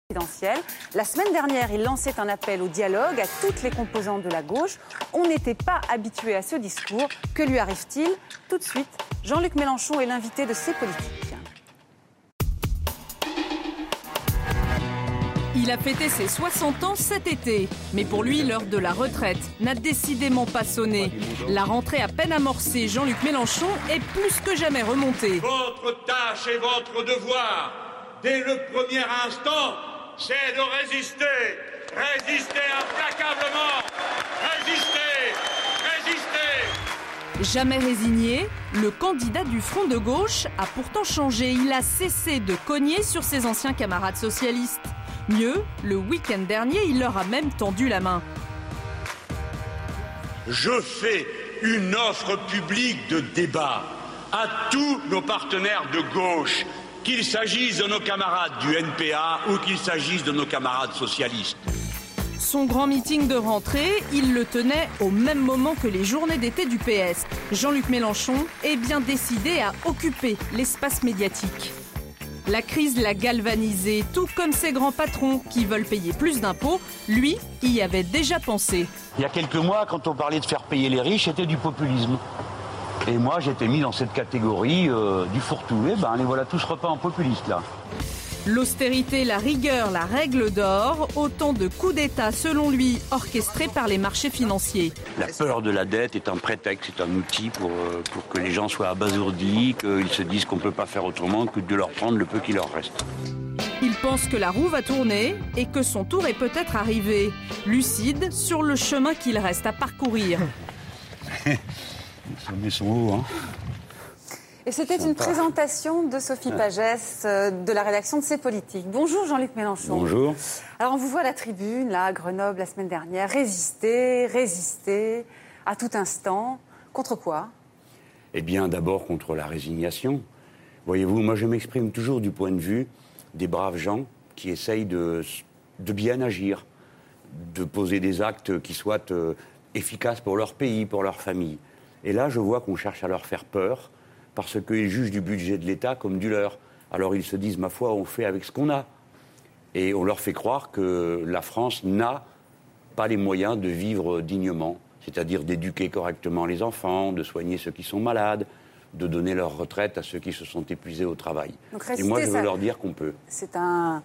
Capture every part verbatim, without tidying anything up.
présidentielle. La semaine dernière, il lançait un appel au dialogue à toutes les composantes de la gauche. On n'était pas habitué à ce discours. Que lui arrive-t-il? Tout de suite, Jean-Luc Mélenchon est l'invité de C'est Politique. Il a fêté ses soixante ans cet été. Mais pour lui, l'heure de la retraite n'a décidément pas sonné. La rentrée à peine amorcée, Jean-Luc Mélenchon est plus que jamais remonté. Votre tâche et votre devoir, dès le premier instant, c'est de résister. Résister implacablement. Résister. Résister. Jamais résigné, le candidat du Front de gauche a pourtant changé. Il a cessé de cogner sur ses anciens camarades socialistes. Mieux, le week-end dernier, il leur a même tendu la main. Je fais une offre publique de débat à tous nos partenaires de gauche, qu'il s'agisse de nos camarades du N P A ou qu'il s'agisse de nos camarades socialistes. Son grand meeting de rentrée, il le tenait au même moment que les journées d'été du P S. Jean-Luc Mélenchon est bien décidé à occuper l'espace médiatique. La crise l'a galvanisé, tout comme ses grands patrons qui veulent payer plus d'impôts. Lui y avait déjà pensé. Il y a quelques mois, quand on parlait de faire payer les riches, c'était du populisme. Et moi, j'étais mis dans cette catégorie euh, du fourre-tout. Et ben, les voilà tous repas en populiste, là. L'austérité, la rigueur, la règle d'or, autant de coups d'État, selon lui, orchestrés par les marchés financiers. La peur de la dette est un prétexte, c'est un outil pour, euh, pour que les gens soient abasourdis, qu'ils se disent qu'on ne peut pas faire autrement que de leur prendre le peu qui leur reste. Il pense que la roue va tourner et que son tour est peut-être arrivé. Lucide sur le chemin qu'il reste à parcourir. Les sommets sont hauts, hein. Et c'était une présentation de Sophie Pagès, euh, de la rédaction de C'est Politique. Bonjour Jean-Luc Mélenchon. Bonjour. Alors on vous voit à la tribune, là, à Grenoble, la semaine dernière. Résister, résister, à tout instant. Contre quoi? Eh bien, d'abord contre la résignation. Voyez-vous, moi je m'exprime toujours du point de vue des braves gens qui essayent de, de bien agir, de poser des actes qui soient euh, efficaces pour leur pays, pour leur famille. Et là, je vois qu'on cherche à leur faire peur, parce qu'ils jugent du budget de l'État comme du leur. Alors ils se disent, ma foi, on fait avec ce qu'on a. Et on leur fait croire que la France n'a pas les moyens de vivre dignement, c'est-à-dire d'éduquer correctement les enfants, de soigner ceux qui sont malades, de donner leur retraite à ceux qui se sont épuisés au travail. Donc, et moi, je veux ça, leur dire qu'on peut. C'est un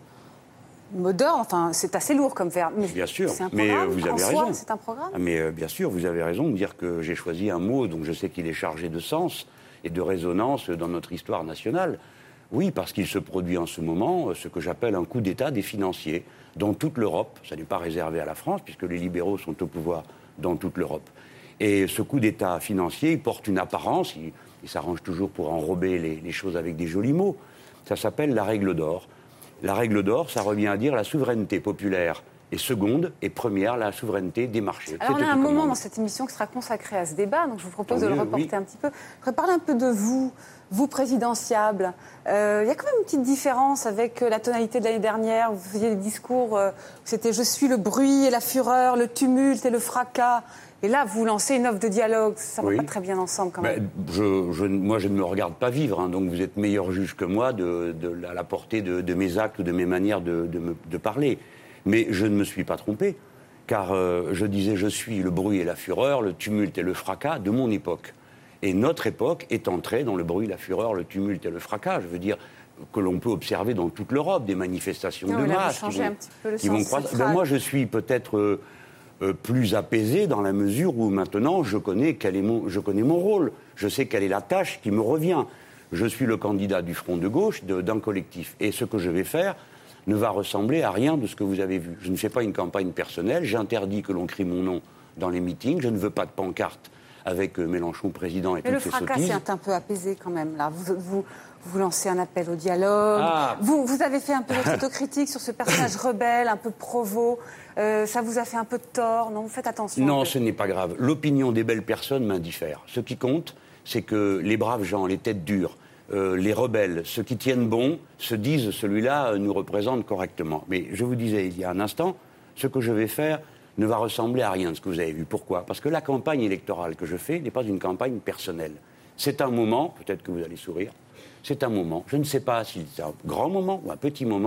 mot d'ordre, enfin, c'est assez lourd comme verbe. Mais bien sûr, c'est un mais programme, vous en avez soi, raison. c'est un programme. Ah, mais euh, bien sûr, vous avez raison de dire que j'ai choisi un mot dont je sais qu'il est chargé de sens et de résonance dans notre histoire nationale. Oui, parce qu'il se produit en ce moment ce que j'appelle un coup d'État des financiers dans toute l'Europe. Ça n'est pas réservé à la France, puisque les libéraux sont au pouvoir dans toute l'Europe. Et ce coup d'État financier, il porte une apparence, il, il s'arrange toujours pour enrober les, les choses avec des jolis mots. Ça s'appelle la règle d'or. La règle d'or, ça revient à dire la souveraineté populaire et seconde et première, la souveraineté des marchés. Alors, on a un moment dans cette émission qui sera consacré à ce débat, donc je vous propose de le reporter oui. un petit peu. Je voudrais parler un peu de vous, vous présidentiable. Euh, il y a quand même une petite différence avec la tonalité de l'année dernière. Vous faisiez des discours, euh, c'était « je suis le bruit et la fureur, le tumulte et le fracas ». Et là, vous lancez une offre de dialogue. Ça ne va oui. pas très bien ensemble quand même. Ben, je, je, moi, je ne me regarde pas vivre, hein, donc vous êtes meilleur juge que moi de, de, de la portée de, de mes actes ou de mes manières de, de, me, de parler. Mais je ne me suis pas trompé, car euh, je disais je suis le bruit et la fureur, le tumulte et le fracas de mon époque. Et notre époque est entrée dans le bruit, la fureur, le tumulte et le fracas. Je veux dire que l'on peut observer dans toute l'Europe des manifestations non, de là, masse vous qui vont, un petit peu le qui vont croître. Ben, moi, je suis peut-être euh, euh, plus apaisé dans la mesure où maintenant je connais, quel est mon, je connais mon rôle. Je sais quelle est la tâche qui me revient. Je suis le candidat du Front de gauche de, d'un collectif. Et ce que je vais faire ne va ressembler à rien de ce que vous avez vu. Je ne fais pas une campagne personnelle, j'interdis que l'on crie mon nom dans les meetings, je ne veux pas de pancarte avec euh, Mélenchon président et mais toutes ces sottises. Mais le fracas, c'est un peu apaisé quand même, là. Vous, vous, vous lancez un appel au dialogue. Ah. Vous, vous avez fait un peu d'autocritique sur ce personnage rebelle, un peu provo. Euh, ça vous a fait un peu de tort, non? Vous faites attention. Non, ce n'est pas grave. L'opinion des belles personnes m'indiffère. Ce qui compte, c'est que les braves gens, les têtes dures, Euh, les rebelles, ceux qui tiennent bon, se disent celui-là euh, nous représente correctement. Mais je vous disais il y a un instant, ce que je vais faire ne va ressembler à rien de ce que vous avez vu. Pourquoi? Parce que la campagne électorale que je fais n'est pas une campagne personnelle. C'est un moment, peut-être que vous allez sourire, c'est un moment, je ne sais pas si c'est un grand moment ou un petit moment,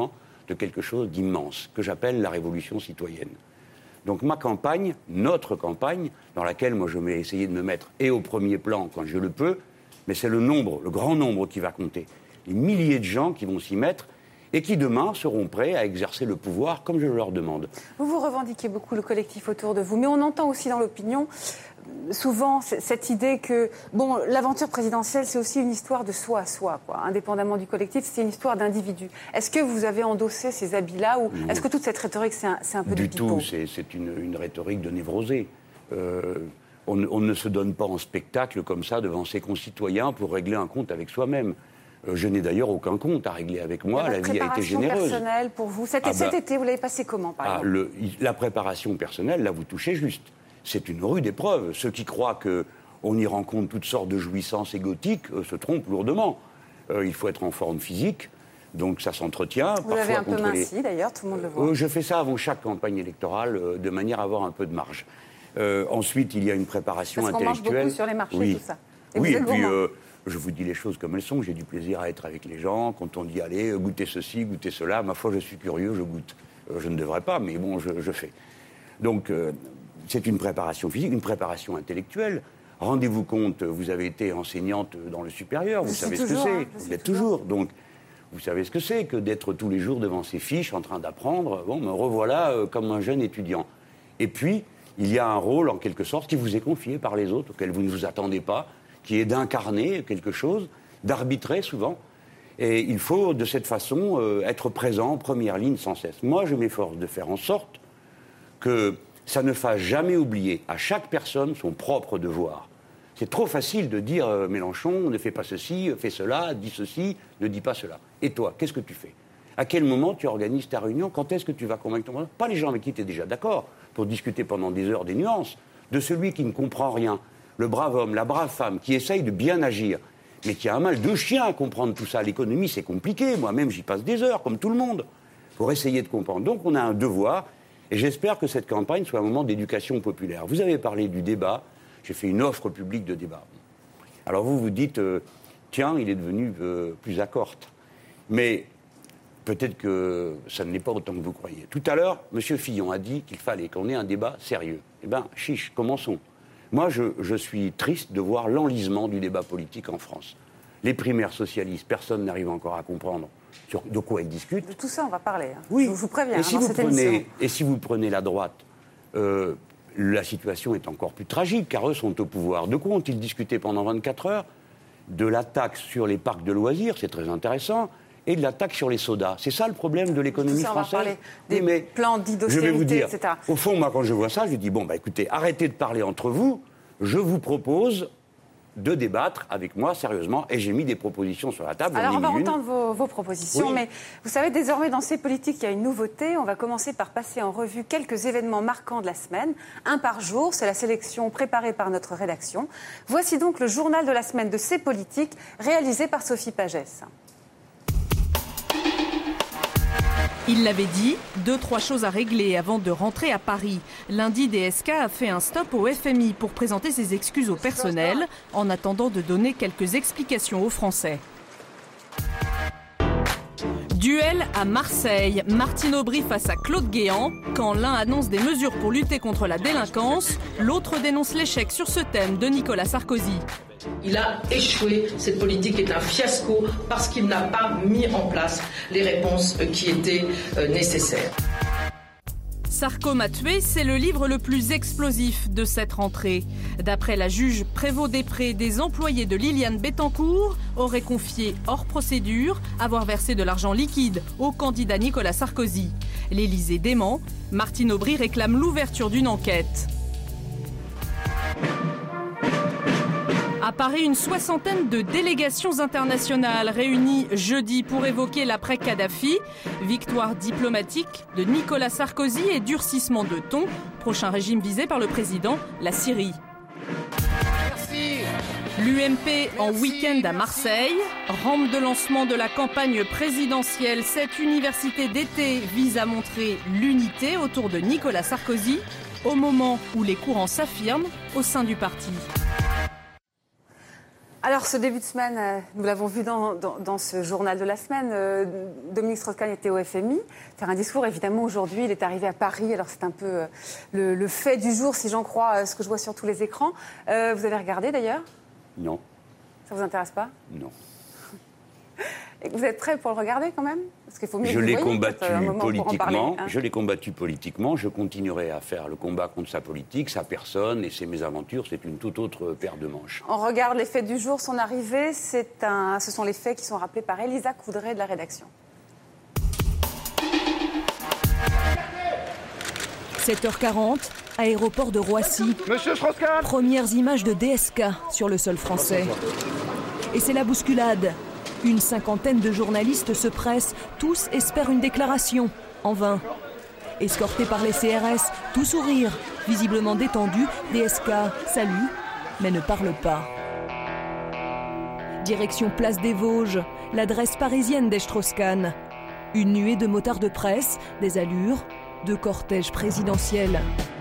de quelque chose d'immense, que j'appelle la révolution citoyenne. Donc ma campagne, notre campagne, dans laquelle moi je vais essayer de me mettre et au premier plan quand je le peux, mais c'est le nombre, le grand nombre qui va compter. Les milliers de gens qui vont s'y mettre et qui demain seront prêts à exercer le pouvoir comme je leur demande. Vous vous revendiquez beaucoup le collectif autour de vous, mais on entend aussi dans l'opinion souvent cette idée que bon, l'aventure présidentielle, c'est aussi une histoire de soi à soi, quoi. Indépendamment du collectif, c'est une histoire d'individu. Est-ce que vous avez endossé ces habits-là ou non. Est-ce que toute cette rhétorique, c'est un, c'est un peu du du pipeau ? tout, c'est, c'est une, une rhétorique de névrosé. Euh, on, on ne se donne pas en spectacle comme ça devant ses concitoyens pour régler un compte avec soi-même. Euh, je n'ai d'ailleurs aucun compte à régler avec moi, la vie a été généreuse. La préparation personnelle pour vous, cet, ah cet bah, été, vous l'avez passé comment, par ah, exemple le, La préparation personnelle, là, vous touchez juste. C'est une rude épreuve. Ceux qui croient qu'on y rencontre toutes sortes de jouissances égotiques euh, se trompent lourdement. Euh, il faut être en forme physique, donc ça s'entretient. Vous l'avez un peu minci, d'ailleurs, tout le monde le voit. Euh, je fais ça avant chaque campagne électorale, euh, de manière à avoir un peu de marge. Euh, ensuite, il y a une préparation Parce qu'on intellectuelle. mange beaucoup sur les marchés, oui. tout ça. Et oui, et puis euh, je vous dis les choses comme elles sont. J'ai du plaisir à être avec les gens. Quand on dit allez, goûtez ceci, goûtez cela, ma foi, je suis curieux, je goûte. Euh, je ne devrais pas, mais bon, je, je fais. Donc, euh, c'est une préparation physique, une préparation intellectuelle. Rendez-vous compte, vous avez été enseignante dans le supérieur, vous savez ce que c'est. Hein, vous l'êtes toujours. Donc, vous savez ce que c'est que d'être tous les jours devant ses fiches en train d'apprendre. Bon, me revoilà euh, comme un jeune étudiant. Et puis, il y a un rôle, en quelque sorte, qui vous est confié par les autres, auquel vous ne vous attendez pas, qui est d'incarner quelque chose, d'arbitrer souvent. Et il faut, de cette façon, euh, être présent en première ligne sans cesse. Moi, je m'efforce de faire en sorte que ça ne fasse jamais oublier à chaque personne son propre devoir. C'est trop facile de dire euh, Mélenchon, ne fais pas ceci, fais cela, dis ceci, ne dis pas cela. Et toi, qu'est-ce que tu fais ? À quel moment tu organises ta réunion ? Quand est-ce que tu vas convaincre ton président ? Pas les gens avec qui tu es déjà d'accord, pour discuter pendant des heures des nuances, de celui qui ne comprend rien, le brave homme, la brave femme, qui essaye de bien agir, mais qui a un mal de chien à comprendre tout ça. L'économie, c'est compliqué. Moi-même, j'y passe des heures, comme tout le monde, pour essayer de comprendre. Donc, on a un devoir, et j'espère que cette campagne soit un moment d'éducation populaire. Vous avez parlé du débat. J'ai fait une offre publique de débat. Alors, vous vous dites, euh, tiens, il est devenu euh, plus accorte. Mais peut-être que ça ne l'est pas autant que vous croyez. Tout à l'heure, M. Fillon a dit qu'il fallait qu'on ait un débat sérieux. Eh bien, chiche, commençons. Moi, je, je suis triste de voir l'enlisement du débat politique en France. Les primaires socialistes, personne n'arrive encore à comprendre sur de quoi ils discutent. De tout ça, on va parler. Hein. Oui. Je vous préviens, et si dans vous cette prenez, émission. Et si vous prenez la droite, euh, la situation est encore plus tragique, car eux sont au pouvoir. De quoi ont-ils discuté pendant vingt-quatre heures ? De la taxe sur les parcs de loisirs, c'est très intéressant, et de la taxe sur les sodas. C'est ça le problème de l'économie ça, française. On va parler des oui, mais plans dits d'austérité, je vais vous dire, et cetera. Au fond, moi, quand je vois ça, je dis, bon, bah, écoutez, arrêtez de parler entre vous, je vous propose de débattre avec moi sérieusement, et j'ai mis des propositions sur la table. Alors, on va une. entendre vos, vos propositions, oui. mais vous savez, désormais, dans ces politiques, il y a une nouveauté. On va commencer par passer en revue quelques événements marquants de la semaine, un par jour. C'est la sélection préparée par notre rédaction. Voici donc le journal de la semaine de ces politiques, réalisé par Sophie Pagès. Il l'avait dit, deux, trois choses à régler avant de rentrer à Paris. Lundi, D S K a fait un stop au F M I pour présenter ses excuses au personnel, en attendant de donner quelques explications aux Français. Duel à Marseille. Martine Aubry face à Claude Guéant. Quand l'un annonce des mesures pour lutter contre la délinquance, l'autre dénonce l'échec sur ce thème de Nicolas Sarkozy. Il a échoué, cette politique est un fiasco parce qu'il n'a pas mis en place les réponses qui étaient nécessaires. Sarko m'a tué, c'est le livre le plus explosif de cette rentrée. D'après la juge Prévost-Després, des employés de Liliane Bettencourt auraient confié hors procédure avoir versé de l'argent liquide au candidat Nicolas Sarkozy. L'Élysée dément, Martine Aubry réclame l'ouverture d'une enquête. À Paris, une soixantaine de délégations internationales réunies jeudi pour évoquer l'après-Kadhafi. Victoire diplomatique de Nicolas Sarkozy et durcissement de ton. Prochain régime visé par le président, la Syrie. Merci. L'U M P en week-end à Marseille. Rampe de lancement de la campagne présidentielle. Cette université d'été vise à montrer l'unité autour de Nicolas Sarkozy au moment où les courants s'affirment au sein du parti. Alors, ce début de semaine, euh, nous l'avons vu dans, dans, dans ce journal de la semaine, euh, Dominique Strauss-Kahn était au F M I, faire un discours. Évidemment, aujourd'hui, il est arrivé à Paris. Alors, c'est un peu euh, le, le fait du jour, si j'en crois euh, ce que je vois sur tous les écrans. Euh, vous avez regardé, d'ailleurs ? Non. Ça vous intéresse pas ? Non. Et vous êtes prêt pour le regarder, quand même ? Parce qu'il faut mieux Je que l'ai vous voyez, combattu un politiquement. parler, hein. Je l'ai combattu politiquement. Je continuerai à faire le combat contre sa politique, sa personne et ses mésaventures. C'est une toute autre paire de manches. On regarde les faits du jour, son arrivée. C'est un, ce sont les faits qui sont rappelés par Elisa Coudray de la rédaction. sept heures quarante, aéroport de Roissy. Monsieur Strauss-Kahn ! Premières images de D S K sur le sol français. Et c'est la bousculade. Une cinquantaine de journalistes se pressent, tous espèrent une déclaration, en vain. Escortés par les C R S, tout sourire, visiblement détendu, D S K salue, mais ne parle pas. Direction Place des Vosges, l'adresse parisienne des Strauss-Kahn. Une nuée de motards de presse, des allures, de cortège présidentiel.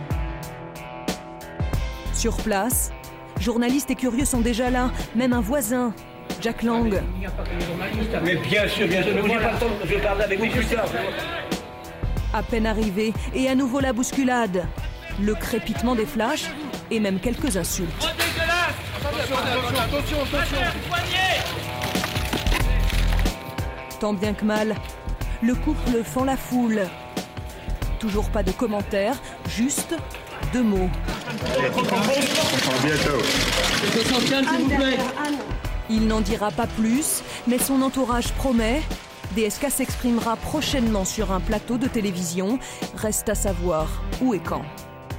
Sur place, journalistes et curieux sont déjà là, même un voisin, Jack Lang. Il n'y a pas que les journalistes. Mais bien sûr, bien sûr. Vous n'avez pas le temps, je vais parler avec vous plus tard. À peine arrivé, et à nouveau la bousculade. Le crépitement des flashs, et même quelques insultes. Attention, attention, attention. Tant bien que mal, le couple fend la foule. Toujours pas de commentaires, juste deux mots. Il n'en dira pas plus, mais son entourage promet. D S K s'exprimera prochainement sur un plateau de télévision. Reste à savoir où et quand.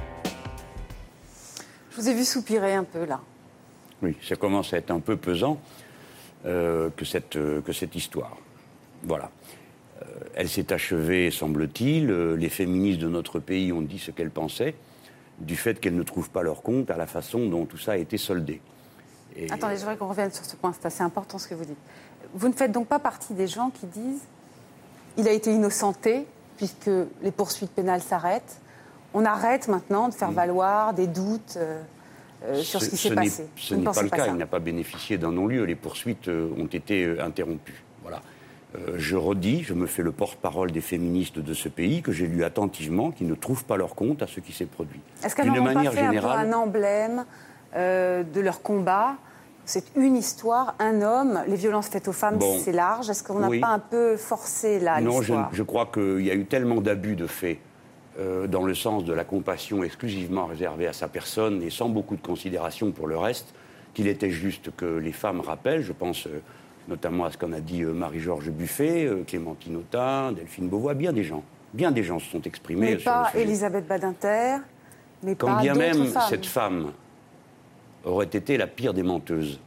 Je vous ai vu soupirer un peu, là. Oui, ça commence à être un peu pesant euh, que, cette, euh, que cette histoire. Voilà. Euh, elle s'est achevée, semble-t-il. Euh, les féministes de notre pays ont dit ce qu'elles pensaient, du fait qu'elles ne trouvent pas leur compte à la façon dont tout ça a été soldé. Et... Attendez, je voudrais qu'on revienne sur ce point, c'est assez important ce que vous dites. Vous ne faites donc pas partie des gens qui disent il a été innocenté puisque les poursuites pénales s'arrêtent. On arrête maintenant de faire valoir des doutes euh, euh, sur ce, ce qui s'est ce passé. Ce n'est pas le cas, il n'a pas bénéficié d'un non-lieu. Les poursuites euh, ont été euh, interrompues. Voilà. Euh, je redis, je me fais le porte-parole des féministes de ce pays, que j'ai lu attentivement, qui ne trouvent pas leur compte à ce qui s'est produit. Est-ce qu'elles n'ont pas fait générale... un peu un emblème euh, de leur combat? C'est une histoire, un homme, les violences faites aux femmes, bon, c'est large. Est-ce qu'on n'a oui. pas un peu forcé là non, l'histoire? Non, je, je crois qu'il y a eu tellement d'abus de faits euh, dans le sens de la compassion exclusivement réservée à sa personne et sans beaucoup de considération pour le reste, qu'il était juste que les femmes rappellent, je pense euh, notamment à ce qu'en a dit euh, Marie-Georges Buffet, euh, Clémentine Autain, Delphine Beauvois, bien des gens, bien des gens se sont exprimés. Mais sur pas le sujet. Elisabeth Badinter, mais Quand pas bien même femmes. cette femme aurait été la pire des menteuses,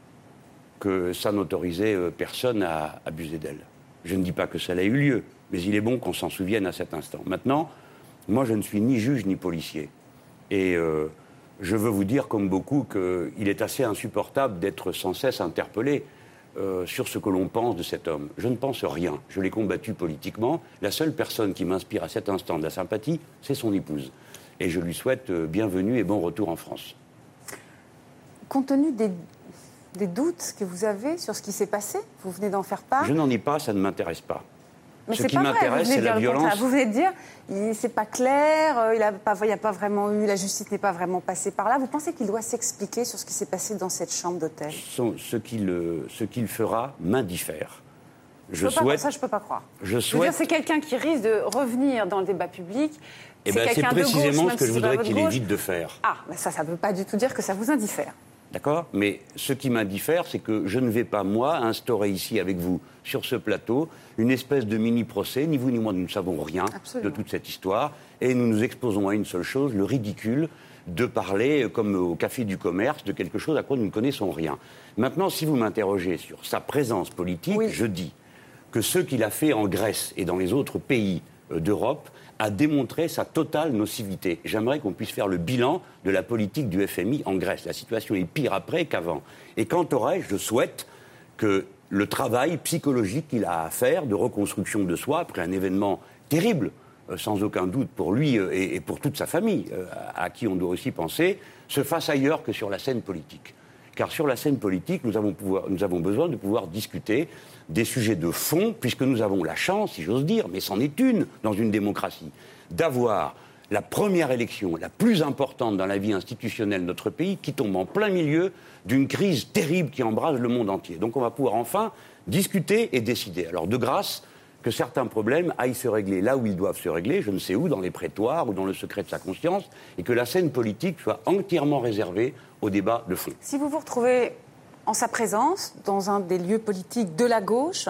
que ça n'autorisait personne à abuser d'elle. Je ne dis pas que ça a eu lieu, mais il est bon qu'on s'en souvienne à cet instant. Maintenant, moi je ne suis ni juge ni policier. Et euh, je veux vous dire, comme beaucoup, qu'il est assez insupportable d'être sans cesse interpellé euh, sur ce que l'on pense de cet homme. Je ne pense rien. Je l'ai combattu politiquement. La seule personne qui m'inspire à cet instant de la sympathie, c'est son épouse. Et je lui souhaite euh, bienvenue et bon retour en France. Compte tenu des, des doutes que vous avez sur ce qui s'est passé, vous venez d'en faire part. Je n'en ai pas, ça ne m'intéresse pas. Mais ce qui m'intéresse, c'est la violence. Vous venez de dire, c'est pas clair, il n'y a, a pas vraiment eu, la justice n'est pas vraiment passée par là. Vous pensez qu'il doit s'expliquer sur ce qui s'est passé dans cette chambre d'hôtel? Ce qu'il ce qu'il fera m'indiffère. Je, je souhaite. Pas, ça, je peux pas croire. Je, je veux dire, c'est quelqu'un qui risque de revenir dans le débat public. Eh ben, c'est précisément gauche, ce que je voudrais qu'il évite de faire. Ah, mais ça, ça ne veut pas du tout dire que ça vous indiffère. D'accord ? Mais ce qui m'indiffère, c'est que je ne vais pas, moi, instaurer ici avec vous, sur ce plateau, une espèce de mini-procès. Ni vous ni moi, nous ne savons rien Absolument. de toute cette histoire. Et nous nous exposons à une seule chose, le ridicule de parler, comme au Café du Commerce, de quelque chose à quoi nous ne connaissons rien. Maintenant, si vous m'interrogez sur sa présence politique, oui. je dis que ce qu'il a fait en Grèce et dans les autres pays d'Europe a démontré sa totale nocivité. J'aimerais qu'on puisse faire le bilan de la politique du F M I en Grèce. La situation est pire après qu'avant. Et quant au reste, je souhaite que le travail psychologique qu'il a à faire de reconstruction de soi, après un événement terrible, euh, sans aucun doute pour lui euh, et, et pour toute sa famille, euh, à, à qui on doit aussi penser, se fasse ailleurs que sur la scène politique. car sur la scène politique, nous avons, pouvoir, nous avons besoin de pouvoir discuter des sujets de fond, puisque nous avons la chance, si j'ose dire, mais c'en est une dans une démocratie, d'avoir la première élection, la plus importante dans la vie institutionnelle de notre pays, qui tombe en plein milieu d'une crise terrible qui embrase le monde entier. Donc on va pouvoir enfin discuter et décider. Alors de grâce, que certains problèmes aillent se régler là où ils doivent se régler, je ne sais où, dans les prétoires ou dans le secret de sa conscience, et que la scène politique soit entièrement réservée au débat de fond. Si vous vous retrouvez en sa présence, dans un des lieux politiques de la gauche,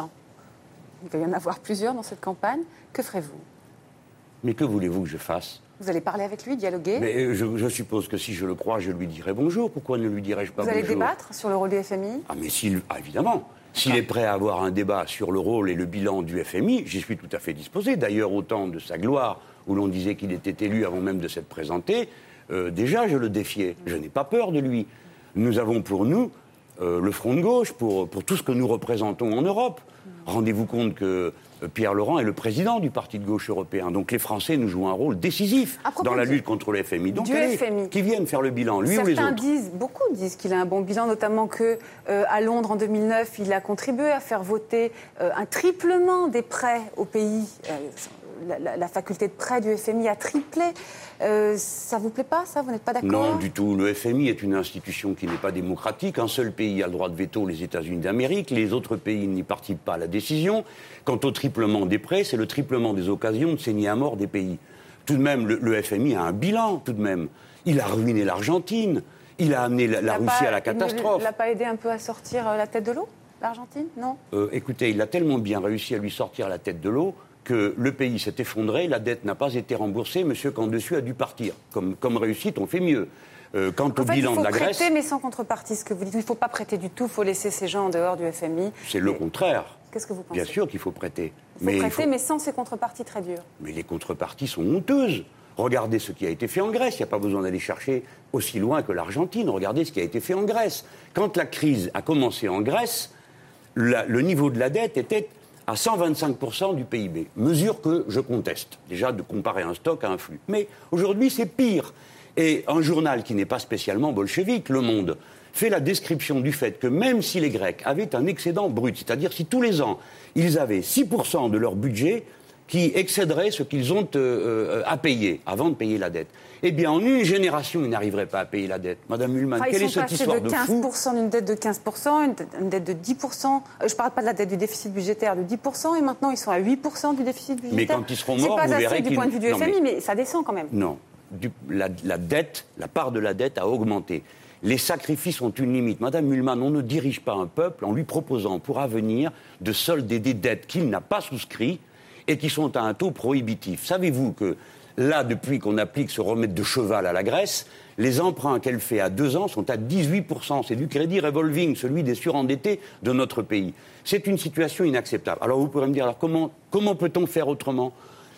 il va y en avoir plusieurs dans cette campagne, que ferez-vous ? Mais que voulez-vous que je fasse ? Vous allez parler avec lui, dialoguer ? Mais je, je suppose que si je le crois, je lui dirai bonjour. Pourquoi ne lui dirais-je pas bonjour ? Vous allez bonjour ? débattre sur le rôle du F M I ? Ah, mais s'il, ah, évidemment. S'il est prêt à avoir un débat sur le rôle et le bilan du F M I, j'y suis tout à fait disposé. D'ailleurs, au temps de sa gloire, où l'on disait qu'il était élu avant même de s'être présenté, euh, déjà, je le défiais. Je n'ai pas peur de lui. Nous avons pour nous euh, le front de gauche, pour, pour tout ce que nous représentons en Europe. Rendez-vous compte que Pierre Laurent est le président du Parti de gauche européen. Donc les Français nous jouent un rôle décisif dans la lutte contre le F M I. Donc allez, F M I. Qui viennent faire le bilan, lui ou les autres. Certains disent, beaucoup disent qu'il a un bon bilan, notamment qu'à euh, Londres en deux mille neuf, il a contribué à faire voter euh, un triplement des prêts au pays. Euh, la, la, la faculté de prêt du F M I a triplé. Euh, ça vous plaît pas, ça ? Vous n'êtes pas d'accord ? Non, du tout. Le F M I est une institution qui n'est pas démocratique. Un seul pays a le droit de veto, les États-Unis d'Amérique. Les autres pays n'y participent pas à la décision. Quant au triplement des prêts, c'est le triplement des occasions de saigner à mort des pays. Tout de même, le, le F M I a un bilan, tout de même. Il a ruiné l'Argentine. Il a amené la, la Russie pas, à la catastrophe. Il ne l'a pas aidé un peu à sortir la tête de l'eau, l'Argentine ? Non ? euh, Écoutez, il a tellement bien réussi à lui sortir la tête de l'eau que le pays s'est effondré, la dette n'a pas été remboursée, monsieur Candesu a dû partir. Comme, comme réussite, on fait mieux. Euh, quant en au fait, bilan de la Grèce... il faut prêter, mais sans contrepartie, ce que vous dites. Il ne faut pas prêter du tout, il faut laisser ces gens en dehors du F M I. C'est mais... le contraire. Qu'est-ce que vous pensez ? Bien sûr qu'il faut prêter. Il faut mais prêter, il faut... mais sans ces contreparties très dures. Mais les contreparties sont honteuses. Regardez ce qui a été fait en Grèce. Il n'y a pas besoin d'aller chercher aussi loin que l'Argentine. Regardez ce qui a été fait en Grèce. Quand la crise a commencé en Grèce, la, le niveau de la dette était à cent vingt-cinq pour cent du P I B. Mesure que je conteste, déjà de comparer un stock à un flux. Mais aujourd'hui, c'est pire. Et un journal qui n'est pas spécialement bolchevique, Le Monde, fait la description du fait que même si les Grecs avaient un excédent brut, c'est-à-dire si tous les ans, ils avaient six pour cent de leur budget qui excéderait ce qu'ils ont euh, euh, à payer avant de payer la dette. Eh bien, en une génération, ils n'arriveraient pas à payer la dette. Madame Ullmann, enfin, quelle est cette histoire de fou ? Ils sont passés de quinze pour cent d'une dette de quinze pour cent, une dette, une dette de dix pour cent. Euh, je ne parle pas de la dette du déficit budgétaire de dix pour cent, et maintenant ils sont à huit pour cent du déficit budgétaire. Mais quand ils seront morts, vous verrez qu'ils... C'est pas assez du point de vue du non, F M I, mais... mais ça descend quand même. Non. Du, la, la dette, la part de la dette a augmenté. Les sacrifices ont une limite. Madame Ullmann, on ne dirige pas un peuple en lui proposant pour avenir de solder des dettes qu'il n'a pas souscrites et qui sont à un taux prohibitif. Savez-vous que là, depuis qu'on applique ce remède de cheval à la Grèce, les emprunts qu'elle fait à deux ans sont à dix-huit pour cent. C'est du crédit revolving, celui des surendettés de notre pays. C'est une situation inacceptable. Alors vous pourrez me dire, alors comment, comment peut-on faire autrement ?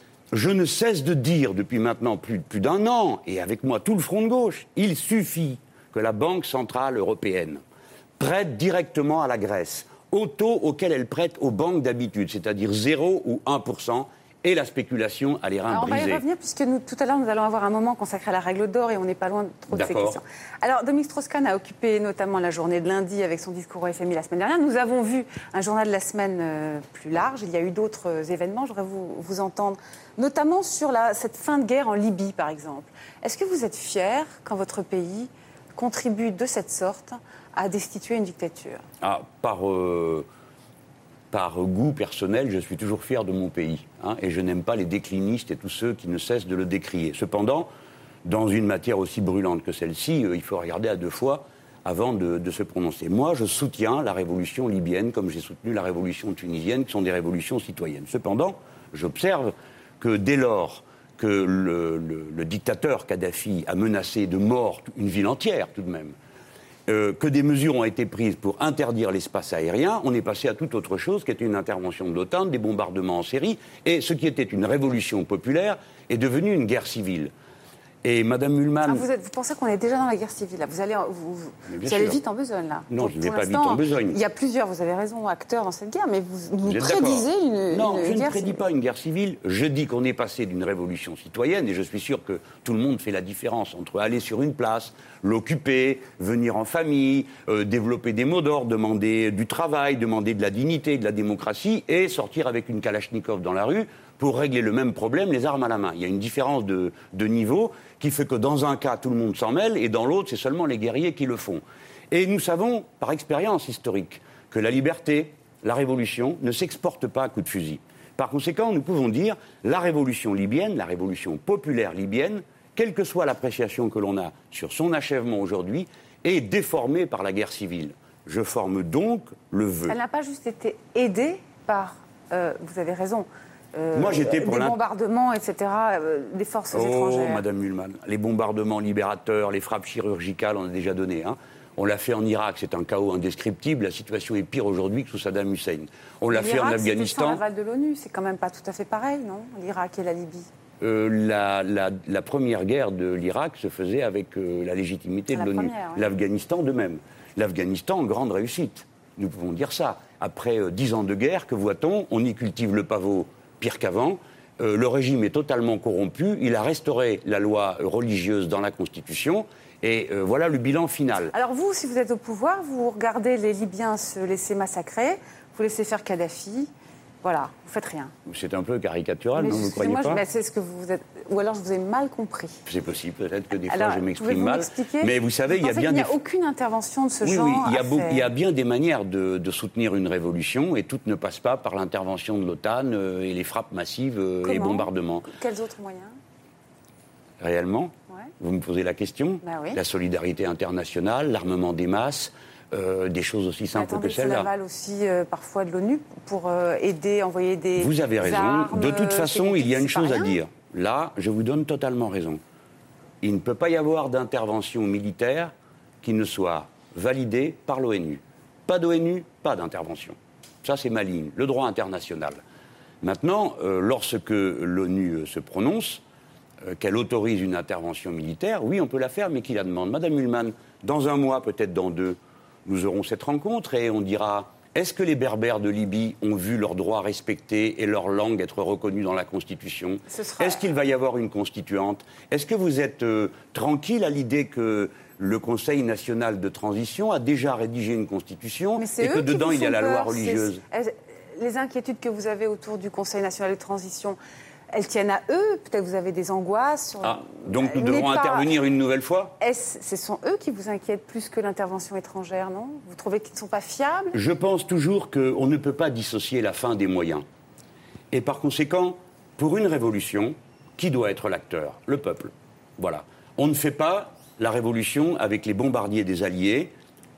Je ne cesse de dire depuis maintenant plus, plus d'un an, et avec moi tout le front de gauche, il suffit que la Banque centrale européenne prête directement à la Grèce au taux auquel elle prête aux banques d'habitude, c'est-à-dire zéro ou un pour cent, et la spéculation à les reins Alors, brisés. on va y revenir, puisque nous, tout à l'heure, nous allons avoir un moment consacré à la règle d'or, et on n'est pas loin de trop de ces questions. Alors, Dominique Strauss-Kahn a occupé notamment la journée de lundi avec son discours au F M I la semaine dernière. Nous avons vu un journal de la semaine euh, plus large. Il y a eu d'autres euh, événements. Je voudrais vous, vous entendre, notamment sur la, cette fin de guerre en Libye, par exemple. Est-ce que vous êtes fier quand votre pays contribue de cette sorte à destituer une dictature ? Ah, par... Euh... Par goût personnel, je suis toujours fier de mon pays. Hein, et je n'aime pas les déclinistes et tous ceux qui ne cessent de le décrier. Cependant, dans une matière aussi brûlante que celle-ci, euh, il faut regarder à deux fois avant de, de se prononcer. Moi, je soutiens la révolution libyenne comme j'ai soutenu la révolution tunisienne, qui sont des révolutions citoyennes. Cependant, j'observe que dès lors que le, le, le dictateur Kadhafi a menacé de mort une ville entière, tout de même, Euh, que des mesures ont été prises pour interdire l'espace aérien, on est passé à toute autre chose, qui était une intervention de l'OTAN, des bombardements en série, et ce qui était une révolution populaire est devenu une guerre civile. Et Mme Mühlmann... Ah, vous, êtes, vous pensez qu'on est déjà dans la guerre civile, là. Vous allez, vous, vous, vous allez vite en besogne, là. Non, pour, je ne vais pas vite en besogne. Il y a plusieurs, vous avez raison, acteurs dans cette guerre, mais vous, vous, vous prédisez une, non, une je guerre ne prédis pas une guerre civile. Je dis qu'on est passé d'une révolution citoyenne, et je suis sûr que tout le monde fait la différence entre aller sur une place, l'occuper, venir en famille, euh, développer des mots d'ordre, demander du travail, demander de la dignité, de la démocratie, et sortir avec une Kalachnikov dans la rue pour régler le même problème, les armes à la main. Il y a une différence de, de niveau qui fait que dans un cas, tout le monde s'en mêle, et dans l'autre, c'est seulement les guerriers qui le font. Et nous savons, par expérience historique, que la liberté, la révolution, ne s'exporte pas à coups de fusil. Par conséquent, nous pouvons dire la révolution libyenne, la révolution populaire libyenne, quelle que soit l'appréciation que l'on a sur son achèvement aujourd'hui, est déformée par la guerre civile. Je forme donc le vœu. Elle n'a pas juste été aidée par, euh, vous avez raison, Euh, Moi, j'étais pour des bombardements, et cetera, euh, des forces oh, étrangères. Oh, Madame Mühlmann, les bombardements libérateurs, les frappes chirurgicales, on a déjà donné. Hein. On l'a fait en Irak, c'est un chaos indescriptible. La situation est pire aujourd'hui que sous Saddam Hussein. On l'a fait en Afghanistan. C'était sans l'aval de l'ONU, c'est quand même pas tout à fait pareil, non, l'Irak et la Libye. Euh, la, la, la première guerre de l'Irak se faisait avec euh, la légitimité la de l'ONU. Première, ouais. L'Afghanistan de même. L'Afghanistan, grande réussite. Nous pouvons dire ça. Après euh, dix ans de guerre, que voit-on ? On y cultive le pavot pire qu'avant. Euh, le régime est totalement corrompu, il a restauré la loi religieuse dans la Constitution, et euh, voilà le bilan final. Alors vous, si vous êtes au pouvoir, vous regardez les Libyens se laisser massacrer, vous laissez faire Kadhafi, voilà, vous faites rien. C'est un peu caricatural, mais non, vous croyez pas ? Mais c'est ce que vous êtes... Ou alors je vous ai mal compris. C'est possible, peut-être que des alors, fois je m'exprime mal. Mais vous savez, vous il y a bien qu'il des... n'y a aucune intervention de ce oui, genre. Oui, il y, a beau... faire... il y a bien des manières de, de soutenir une révolution, et toutes ne passent pas par l'intervention de l'OTAN euh, et les frappes massives euh, et les bombardements. Quels autres moyens ? Réellement ? Ouais. Vous me posez la question ? Bah oui. La solidarité internationale, l'armement des masses, euh, des choses aussi simples attendez, que celle-là. C'est l'aval aussi euh, parfois de l'ONU pour euh, aider, envoyer des Vous avez raison. armes, de toute façon, il y a une chose à rien. dire. Là, je vous donne totalement raison. Il ne peut pas y avoir d'intervention militaire qui ne soit validée par l'ONU. Pas d'ONU, pas d'intervention. Ça, c'est ma ligne, le droit international. Maintenant, euh, lorsque l'ONU se prononce, euh, qu'elle autorise une intervention militaire, oui, on peut la faire, mais qui la demande ? Madame Mühlmann, dans un mois, peut-être dans deux, nous aurons cette rencontre et on dira... Est-ce que les Berbères de Libye ont vu leurs droits respectés et leur langue être reconnue dans la Constitution ? Sera... Est-ce qu'il va y avoir une constituante ? Est-ce que vous êtes euh, tranquille à l'idée que le Conseil national de transition a déjà rédigé une Constitution et que dedans il y a la loi religieuse ? C'est... Les inquiétudes que vous avez autour du Conseil national de transition, elles tiennent à eux. Peut-être que vous avez des angoisses. Sur... Ah, donc nous devrons pas... intervenir une nouvelle fois ? Est-ce, ce sont eux qui vous inquiètent plus que l'intervention étrangère, non ? Vous trouvez qu'ils ne sont pas fiables ? Je pense toujours qu'on ne peut pas dissocier la fin des moyens. Et par conséquent, pour une révolution, qui doit être l'acteur ? Le peuple. Voilà. On ne fait pas la révolution avec les bombardiers des Alliés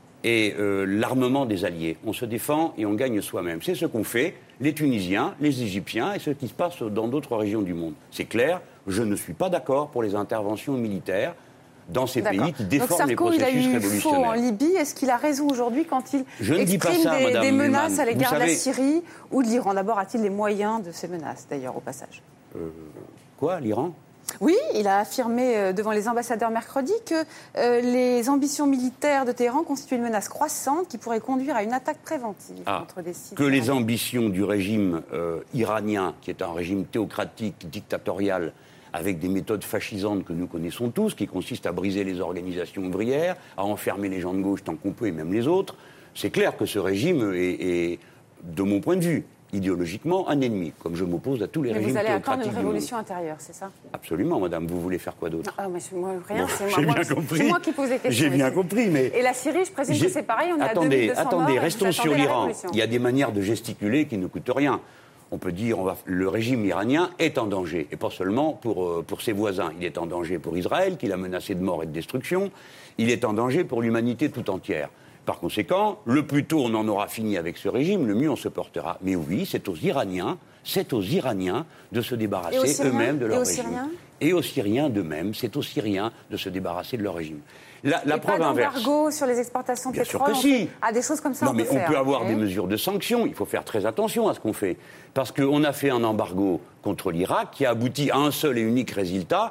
et euh, l'armement des Alliés. On se défend et on gagne soi-même. C'est ce qu'ont fait les Tunisiens, les Égyptiens et ce qui se passe dans d'autres régions du monde. C'est clair, je ne suis pas d'accord pour les interventions militaires dans ces D'accord. pays qui déforment Sarko, les processus il a eu révolutionnaires. faux en Libye. Est-ce qu'il a raison aujourd'hui quand il je ne exprime dis pas ça, des, Madame des menaces Mühlmann. à l'égard savez... de la Syrie ou de l'Iran ? D'abord, a-t-il les moyens de ces menaces, d'ailleurs, au passage ? euh, Quoi, l'Iran ? Oui, il a affirmé devant les ambassadeurs mercredi que euh, les ambitions militaires de Téhéran constituent une menace croissante qui pourrait conduire à une attaque préventive ah, contre des sites. Que les ambitions du régime euh, iranien, qui est un régime théocratique, dictatorial, avec des méthodes fascisantes que nous connaissons tous, qui consistent à briser les organisations ouvrières, à enfermer les gens de gauche tant qu'on peut, et même les autres, c'est clair que ce régime est, est de mon point de vue, idéologiquement un ennemi, comme je m'oppose à tous les mais régimes vous allez théocratiques attendre une du monde. révolution intérieure, c'est ça ? Absolument, madame. Vous voulez faire quoi d'autre ? Ah, mais moi, rien, bon, c'est, moi, j'ai moi, bien c'est, compris. c'est moi qui pose les questions. J'ai bien compris, mais... Et la Syrie, je présume j'ai... que c'est pareil, on est attendez, à deux mille deux cents attendez, morts, restons sur l'Iran. Il y a des manières de gesticuler qui ne coûtent rien. On peut dire, on va... le régime iranien est en danger, et pas seulement pour, euh, pour ses voisins. Il est en danger pour Israël, qui l'a menacé de mort et de destruction. Il est en danger pour l'humanité tout entière. Par conséquent, le plus tôt on en aura fini avec ce régime, le mieux on se portera. Mais oui, c'est aux Iraniens, c'est aux Iraniens de se débarrasser eux-mêmes de leur régime. Syriens Et aux Syriens d'eux-mêmes, c'est aux Syriens de se débarrasser de leur régime. La, la et preuve pas inverse. d'embargo sur les exportations de Bien pétrole. sûr que si. Ah, des choses comme ça. Non, on mais peut on faire. peut avoir okay. des mesures de sanctions. Il faut faire très attention à ce qu'on fait. Parce qu'on a fait un embargo contre l'Irak qui a abouti à un seul et unique résultat,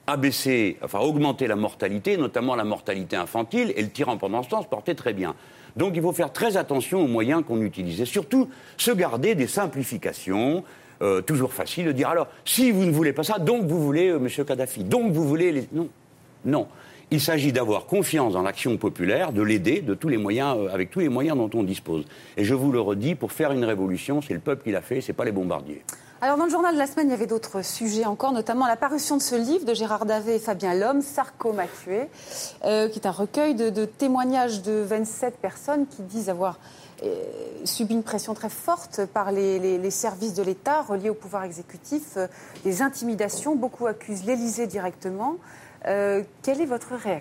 abaisser, enfin augmenter la mortalité, notamment la mortalité infantile, et le tyran pendant ce temps se portait très bien. Donc il faut faire très attention aux moyens qu'on utilise et surtout se garder des simplifications, euh, toujours facile de dire alors si vous ne voulez pas ça, donc vous voulez euh, M. Kadhafi, donc vous voulez les... Non, non. Il s'agit d'avoir confiance dans l'action populaire, de l'aider de tous les moyens, euh, avec tous les moyens dont on dispose. Et je vous le redis, pour faire une révolution, c'est le peuple qui l'a fait, c'est pas les bombardiers. Alors, dans le journal de la semaine, il y avait d'autres sujets encore, notamment la parution de ce livre de Gérard Davet et Fabien Lhomme, Sarko m'a tué, euh, qui est un recueil de, de témoignages de vingt-sept personnes qui disent avoir euh, subi une pression très forte par les, les, les services de l'État reliés au pouvoir exécutif, euh, des intimidations. Beaucoup accusent l'Élysée directement. Euh, quelle est votre réaction ?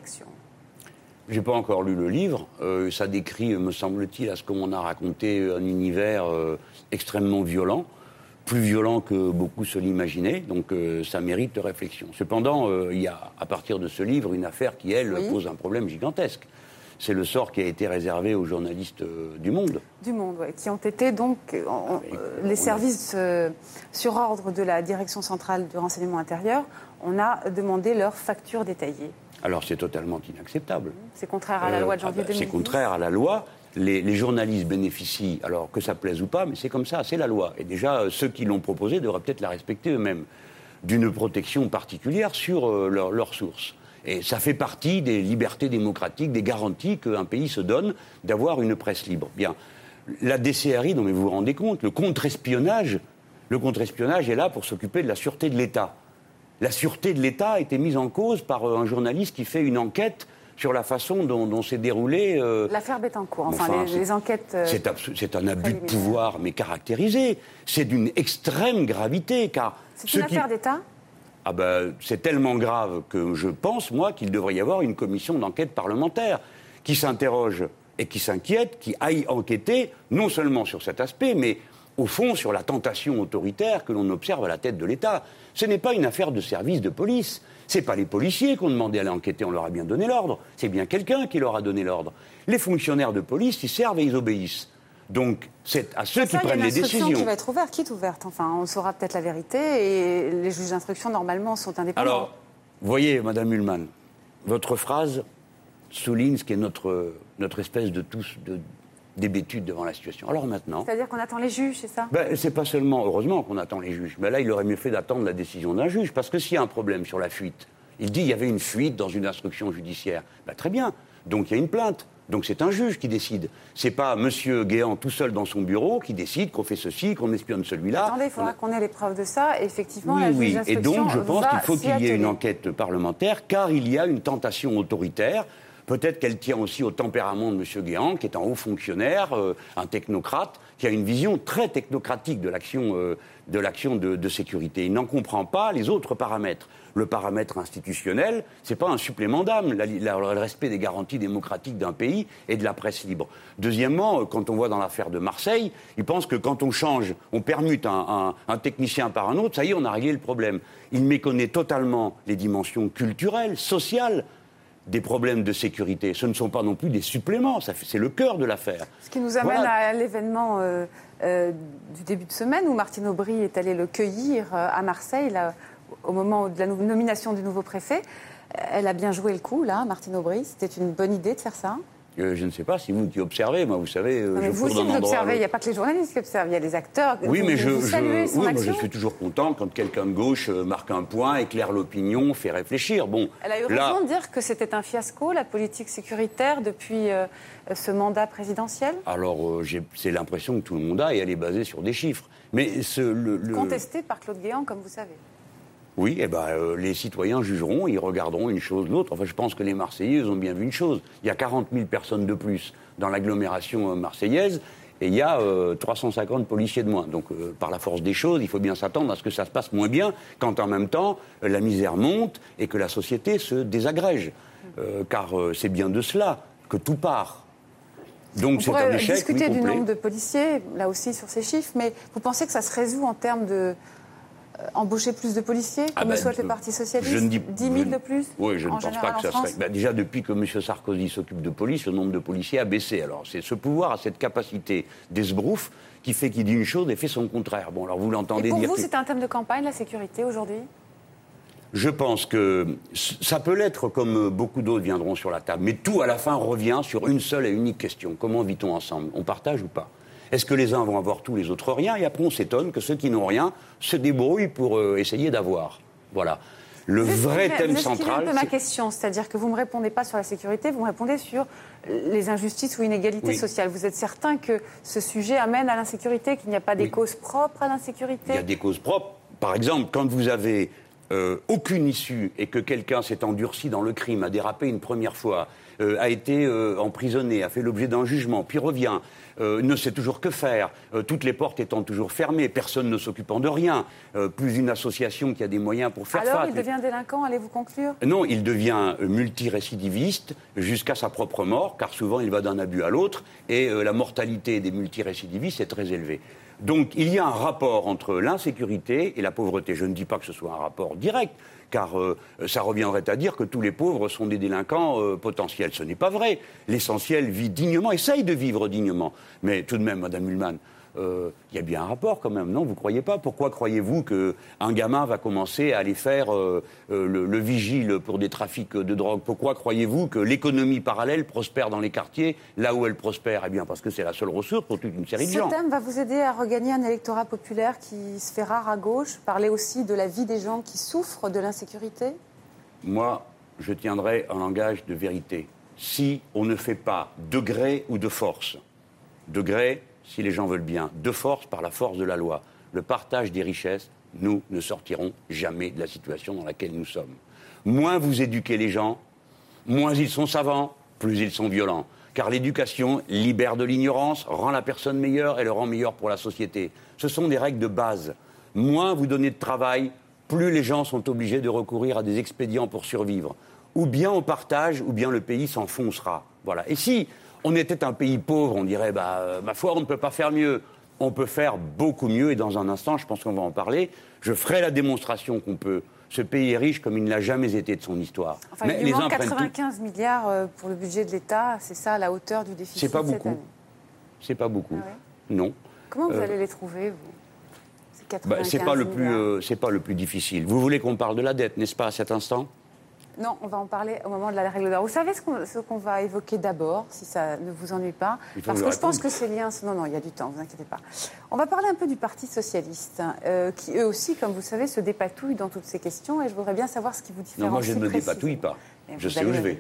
Je n'ai pas encore lu le livre. Euh, ça décrit, me semble-t-il, à ce qu'on a raconté, un univers euh, extrêmement violent. Plus violent que beaucoup se l'imaginaient, donc euh, ça mérite de réflexion. Cependant, euh, il y a, à partir de ce livre, une affaire qui, elle, oui. pose un problème gigantesque. C'est le sort qui a été réservé aux journalistes euh, du Monde. Du Monde, oui, qui ont été donc, en, euh, les services euh, sur ordre de la Direction centrale du renseignement intérieur, on a demandé leur facture détaillée. Alors c'est totalement inacceptable. C'est contraire à la loi de janvier euh, deux mille dix. C'est contraire à la loi. Les, les journalistes bénéficient, alors que ça plaise ou pas, mais c'est comme ça, c'est la loi. Et déjà, ceux qui l'ont proposée devraient peut-être la respecter eux-mêmes, d'une protection particulière sur euh, leurs leur sources. Et ça fait partie des libertés démocratiques, des garanties qu'un pays se donne d'avoir une presse libre. Bien, la D C R I, non mais vous vous rendez compte, le contre-espionnage, le contre-espionnage est là pour s'occuper de la sûreté de l'État. La sûreté de l'État a été mise en cause par euh, un journaliste qui fait une enquête sur la façon dont, dont s'est déroulée... Euh... L'affaire Bettencourt, enfin, enfin les, les enquêtes... Euh, c'est, abs- c'est un abus de pouvoir, mais caractérisé. C'est d'une extrême gravité, car... C'est une affaire qui... d'État ? Ah ben, c'est tellement grave que je pense, moi, qu'il devrait y avoir une commission d'enquête parlementaire qui s'interroge et qui s'inquiète, qui aille enquêter, non seulement sur cet aspect, mais au fond sur la tentation autoritaire que l'on observe à la tête de l'État. Ce n'est pas une affaire de service de police. Ce n'est pas les policiers qui ont demandé à l'enquêter, on leur a bien donné l'ordre. C'est bien quelqu'un qui leur a donné l'ordre. Les fonctionnaires de police, ils servent et ils obéissent. Donc, c'est à ceux qui prennent les décisions. Il y a une instruction qui va être ouverte, qui est ouverte. Enfin, on saura peut-être la vérité et les juges d'instruction, normalement, sont indépendants. Alors, voyez, Madame Ullmann, votre phrase souligne ce qui est notre, notre espèce de tous... De, d'hébétude devant la situation. Alors maintenant... C'est-à-dire qu'on attend les juges, c'est ça ? Ben, c'est pas seulement, heureusement qu'on attend les juges, mais là, il aurait mieux fait d'attendre la décision d'un juge, parce que s'il y a un problème sur la fuite, il dit qu'il y avait une fuite dans une instruction judiciaire, ben, très bien, donc il y a une plainte, donc c'est un juge qui décide. C'est pas M. Guéant tout seul dans son bureau qui décide qu'on fait ceci, qu'on espionne celui-là. Attendez, il faudra on... qu'on ait les preuves de ça, et effectivement, oui, la juge oui. d'instruction Et donc, je pense qu'il faut qu'il y ait atteler. une enquête parlementaire, car il y a une tentation autoritaire. Peut-être qu'elle tient aussi au tempérament de M. Guéant, qui est un haut fonctionnaire, euh, un technocrate, qui a une vision très technocratique de l'action, euh, de, l'action de, de sécurité. Il n'en comprend pas les autres paramètres. Le paramètre institutionnel, ce n'est pas un supplément d'âme, la, la, le respect des garanties démocratiques d'un pays et de la presse libre. Deuxièmement, quand on voit dans l'affaire de Marseille, il pense que quand on change, on permute un, un, un technicien par un autre, ça y est, on a réglé le problème. Il méconnaît totalement les dimensions culturelles, sociales, des problèmes de sécurité. Ce ne sont pas non plus des suppléments, ça fait, c'est le cœur de l'affaire. Ce qui nous amène voilà. à l'événement euh, euh, du début de semaine où Martine Aubry est allée le cueillir euh, à Marseille, là, au moment de la nomination du nouveau préfet. Elle a bien joué le coup, là, Martine Aubry. C'était une bonne idée de faire ça ? Euh, je ne sais pas, si vous qui observez, moi, vous savez... Euh, non, mais je vous aussi, vous observez, il n'y a pas que les journalistes qui observent, il y a les acteurs. Oui, vous, mais je, vous je, saluez son oui, action. moi, je suis toujours content quand quelqu'un de gauche euh, marque un point, éclaire l'opinion, fait réfléchir. Bon, elle a eu là... raison de dire que c'était un fiasco, la politique sécuritaire, depuis euh, ce mandat présidentiel ? Alors, euh, j'ai, c'est l'impression que tout le monde a, et elle est basée sur des chiffres. Mais ce, le, le... Contesté par Claude Guéant, comme vous savez. Oui, eh ben, euh, les citoyens jugeront, ils regarderont une chose, l'autre. Enfin, je pense que les Marseillais, ils ont bien vu une chose. Il y a quarante mille personnes de plus dans l'agglomération euh, marseillaise, et il y a euh, trois cent cinquante policiers de moins. Donc, euh, par la force des choses, il faut bien s'attendre à ce que ça se passe moins bien, quand en même temps, euh, la misère monte et que la société se désagrège. Euh, car euh, c'est bien de cela que tout part. Donc, On c'est pourrait un échec, discuter oui, du complet. nombre de policiers, là aussi, sur ces chiffres, mais vous pensez que ça se résout en termes de... embaucher plus de policiers, comme ah ben, le souhaite le Parti Socialiste, je ne dis, dix mille de plus? Oui, je ne pense pas que ça France. serait... Ben, déjà, depuis que M. Sarkozy s'occupe de police, le nombre de policiers a baissé. Alors, c'est ce pouvoir, cette capacité d'esbrouf qui fait qu'il dit une chose et fait son contraire. Bon, alors vous l'entendez et pour dire... vous, que... c'est un thème de campagne, la sécurité, aujourd'hui? Je pense que ça peut l'être, comme beaucoup d'autres viendront sur la table. Mais tout, à la fin, revient sur une seule et unique question. Comment vit-on ensemble? On partage ou pas? Est-ce que les uns vont avoir tout, les autres rien? Et après, on s'étonne que ceux qui n'ont rien se débrouillent pour euh, essayer d'avoir. Voilà. Le vous vrai vous thème vous central... un peu ma question, c'est-à-dire que vous ne me répondez pas sur la sécurité, vous me répondez sur les injustices ou inégalités oui. sociales. Vous êtes certain que ce sujet amène à l'insécurité, qu'il n'y a pas des oui. causes propres à l'insécurité? Il y a des causes propres. Par exemple, quand vous avez euh, aucune issue et que quelqu'un s'est endurci dans le crime, a dérapé une première fois, euh, a été euh, emprisonné, a fait l'objet d'un jugement, puis revient... Euh, ne sait toujours que faire, euh, toutes les portes étant toujours fermées, personne ne s'occupant de rien, euh, plus une association qui a des moyens pour faire Alors, face. Alors il devient délinquant, allez-vous conclure? Non, il devient euh, multirécidiviste jusqu'à sa propre mort, car souvent il va d'un abus à l'autre, et euh, la mortalité des multirécidivistes est très élevée. Donc il y a un rapport entre l'insécurité et la pauvreté. Je ne dis pas que ce soit un rapport direct, car euh, ça reviendrait à dire que tous les pauvres sont des délinquants euh, potentiels. Ce n'est pas vrai. L'essentiel vit dignement, essaye de vivre dignement. Mais tout de même, Madame Ullmann, il euh, y a bien un rapport quand même, non? Vous ne croyez pas? Pourquoi croyez-vous qu'un gamin va commencer à aller faire euh, euh, le, le vigile pour des trafics de drogue? Pourquoi croyez-vous que l'économie parallèle prospère dans les quartiers là où elle prospère? Eh bien parce que c'est la seule ressource pour toute une série de gens. Ce thème va vous aider à regagner un électorat populaire qui se fait rare à gauche, parler aussi de la vie des gens qui souffrent de l'insécurité? Moi, je tiendrai un langage de vérité. Si on ne fait pas de gré ou de force, de gré, si les gens veulent bien, de force par la force de la loi, le partage des richesses, nous ne sortirons jamais de la situation dans laquelle nous sommes. Moins vous éduquez les gens, moins ils sont savants, plus ils sont violents. Car l'éducation libère de l'ignorance, rend la personne meilleure et le rend meilleur pour la société. Ce sont des règles de base. Moins vous donnez de travail, plus les gens sont obligés de recourir à des expédients pour survivre. Ou bien on partage, ou bien le pays s'enfoncera. Voilà. Et si on était un pays pauvre, on dirait, bah, euh, ma foi, on ne peut pas faire mieux. On peut faire beaucoup mieux, et dans un instant, je pense qu'on va en parler, je ferai la démonstration qu'on peut. Ce pays est riche comme il ne l'a jamais été de son histoire. Enfin, mais il lui manque quatre-vingt-quinze tout... milliards pour le budget de l'État, c'est ça la hauteur du déficit? C'est pas beaucoup. Cette année. C'est pas beaucoup. Ah ouais? Non. Comment vous euh... allez les trouver, vous? C'est quatre-vingt-quinze bah, c'est pas le milliards. plus, euh, c'est pas le plus difficile. Vous voulez qu'on parle de la dette, n'est-ce pas, à cet instant? Non, on va en parler au moment de la règle d'or. Vous savez ce qu'on, ce qu'on va évoquer d'abord, si ça ne vous ennuie pas? Parce que je pense que ces liens... Non, non, il y a du temps, ne vous inquiétez pas. On va parler un peu du Parti socialiste, euh, qui eux aussi, comme vous savez, se dépatouillent dans toutes ces questions. Et je voudrais bien savoir ce qui vous différencie. Non, moi, je ne me dépatouille pas. Et je sais où je vais.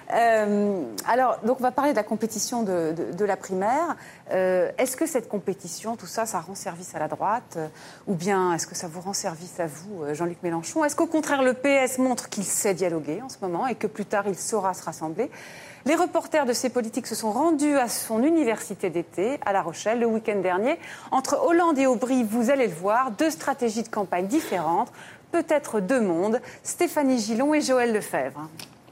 Euh, alors, donc, on va parler de la compétition de, de, de la primaire. Euh, est-ce que cette compétition, tout ça, ça rend service à la droite? Ou bien est-ce que ça vous rend service à vous, Jean-Luc Mélenchon? Est-ce qu'au contraire, le P S montre qu'il sait dialoguer en ce moment et que plus tard, il saura se rassembler? Les reporters de ces politiques se sont rendus à son université d'été, à La Rochelle, le week-end dernier. Entre Hollande et Aubry, vous allez le voir, deux stratégies de campagne différentes, peut-être deux mondes, Stéphanie Gillon et Joël Lefebvre.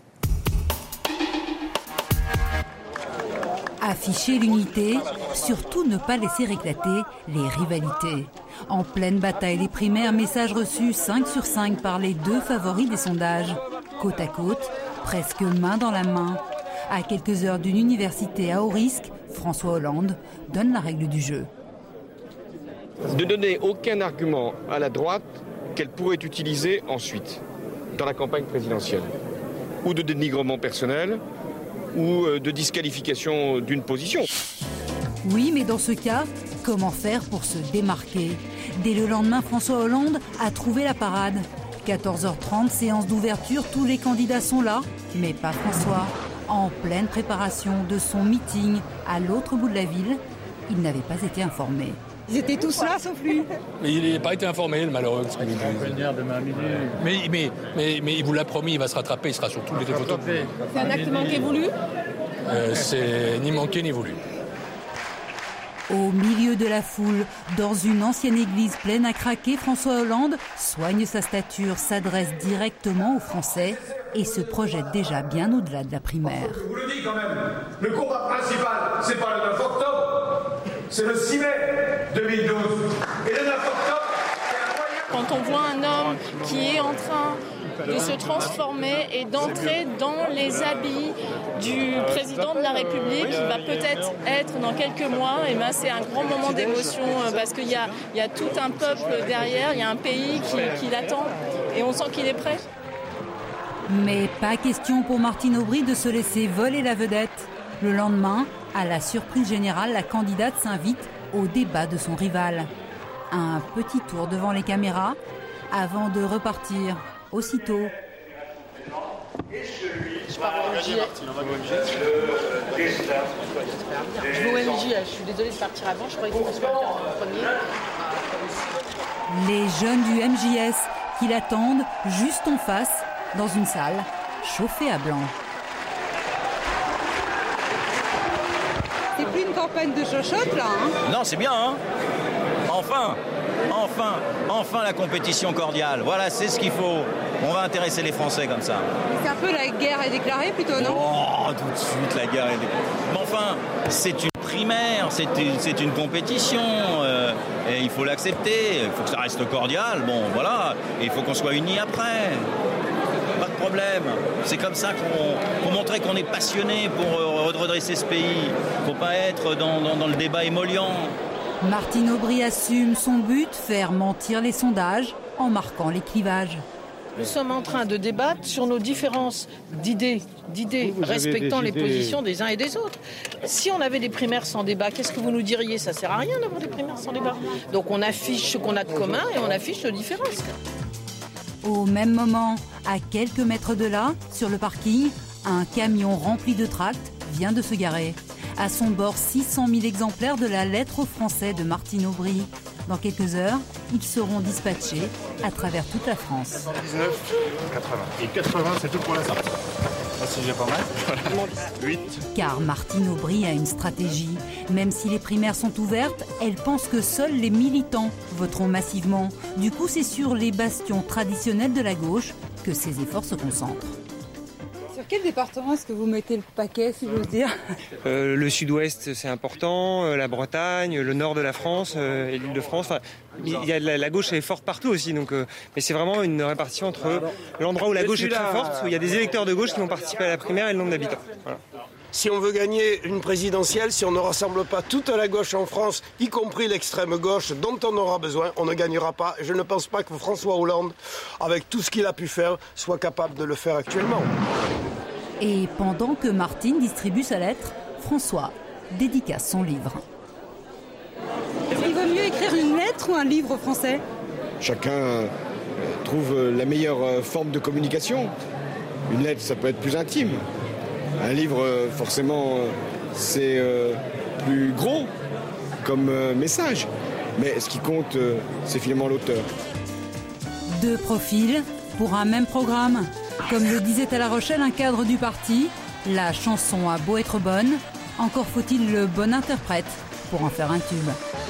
Afficher l'unité, surtout ne pas laisser éclater les rivalités. En pleine bataille des primaires, message reçu cinq sur cinq par les deux favoris des sondages. Côte à côte, presque main dans la main. À quelques heures d'une université à haut risque, François Hollande donne la règle du jeu. De donner aucun argument à la droite qu'elle pourrait utiliser ensuite, dans la campagne présidentielle. Ou de dénigrement personnel, ou de disqualification d'une position. Oui, mais dans ce cas, comment faire pour se démarquer? Dès le lendemain, François Hollande a trouvé la parade. quatorze heures trente, séance d'ouverture, tous les candidats sont là, mais pas François. En pleine préparation de son meeting à l'autre bout de la ville, il n'avait pas été informé. Ils étaient tous là, sauf lui. Mais il n'a pas été informé, le malheureux. Mais, mais, mais, mais il vous l'a promis, il va se rattraper, il sera sur toutes les photos. C'est un acte manqué voulu euh, C'est ni manqué ni voulu. Au milieu de la foule, dans une ancienne église pleine à craquer, François Hollande soigne sa stature, s'adresse directement aux Français et se projette déjà bien au-delà de la primaire. Je vous le dis quand même, le combat principal, c'est pas le neuf octobre, c'est le six mai deux mille douze. Et le neuf octobre, c'est quand on voit un homme qui est en train de se transformer et d'entrer dans les habits du président de la République, qui va peut-être être dans quelques mois, et ben c'est un grand moment d'émotion parce qu'il y a, il y a tout un peuple derrière, il y a un pays qui, qui l'attend. et on sent qu'il est prêt. Mais pas question pour Martine Aubry de se laisser voler la vedette. Le lendemain, à la surprise générale, la candidate s'invite au débat de son rival. Un petit tour devant les caméras avant de repartir aussitôt. Je pars au M J. Je vais au M J, je suis désolée de partir avant, je croyais que François était en premier. Les jeunes du M J S qui l'attendent juste en face, dans une salle chauffée à blanc. C'est plus une campagne de chochotte, là, hein? Non, c'est bien, hein? Enfin, enfin, enfin la compétition cordiale. Voilà, c'est ce qu'il faut. On va intéresser les Français comme ça. C'est un peu la guerre est déclarée, plutôt, non? Oh, tout de suite, la guerre est déclarée. Mais enfin, c'est une primaire, c'est une, c'est une compétition. Euh, et il faut l'accepter. Il faut que ça reste cordial. Bon, voilà. Et il faut qu'on soit unis après. Pas de problème. C'est comme ça qu'on, qu'on montrer qu'on est passionné pour euh, redresser ce pays. Il ne faut pas être dans, dans, dans le débat émollient. Martine Aubry assume son but, faire mentir les sondages en marquant les clivages. Nous sommes en train de débattre sur nos différences d'idées, d'idées vous, vous respectant les idées... positions des uns et des autres. Si on avait des primaires sans débat, qu'est-ce que vous nous diriez? Ça ne sert à rien d'avoir des primaires sans débat. Donc on affiche ce qu'on a de commun et on affiche nos différences. Au même moment, à quelques mètres de là, sur le parking, un camion rempli de tracts vient de se garer. À son bord, six cent mille exemplaires de la lettre aux Français de Martine Aubry. Dans quelques heures, ils seront dispatchés à travers toute la France. dix-neuf, quatre-vingts. Et quatre-vingts, c'est tout pour la sortie. Ah, si j'ai pas mal. Voilà. huit. Car Martine Aubry a une stratégie. Même si les primaires sont ouvertes, elle pense que seuls les militants voteront massivement. Du coup, c'est sur les bastions traditionnels de la gauche que ses efforts se concentrent. Sur quel département est-ce que vous mettez le paquet, si j'ose dire? euh, Le sud-ouest, c'est important, euh, la Bretagne, le nord de la France euh, et l'Île-de-France. Enfin, il y a la, la gauche est forte partout aussi, donc, euh, mais c'est vraiment une répartition entre l'endroit où la gauche est très forte, où il y a des électeurs de gauche qui vont participer à la primaire et le nombre d'habitants. Voilà. Si on veut gagner une présidentielle, si on ne rassemble pas toute la gauche en France, y compris l'extrême gauche dont on aura besoin, on ne gagnera pas. Je ne pense pas que François Hollande, avec tout ce qu'il a pu faire, soit capable de le faire actuellement. Et pendant que Martine distribue sa lettre, François dédicace son livre. Est-ce qu'il vaut mieux écrire une lettre ou un livre français? Chacun trouve la meilleure forme de communication. Une lettre, ça peut être plus intime. Un livre, forcément, c'est plus gros comme message. Mais ce qui compte, c'est finalement l'auteur. Deux profils pour un même programme. Comme le disait à La Rochelle un cadre du parti, la chanson a beau être bonne, encore faut-il le bon interprète pour en faire un tube.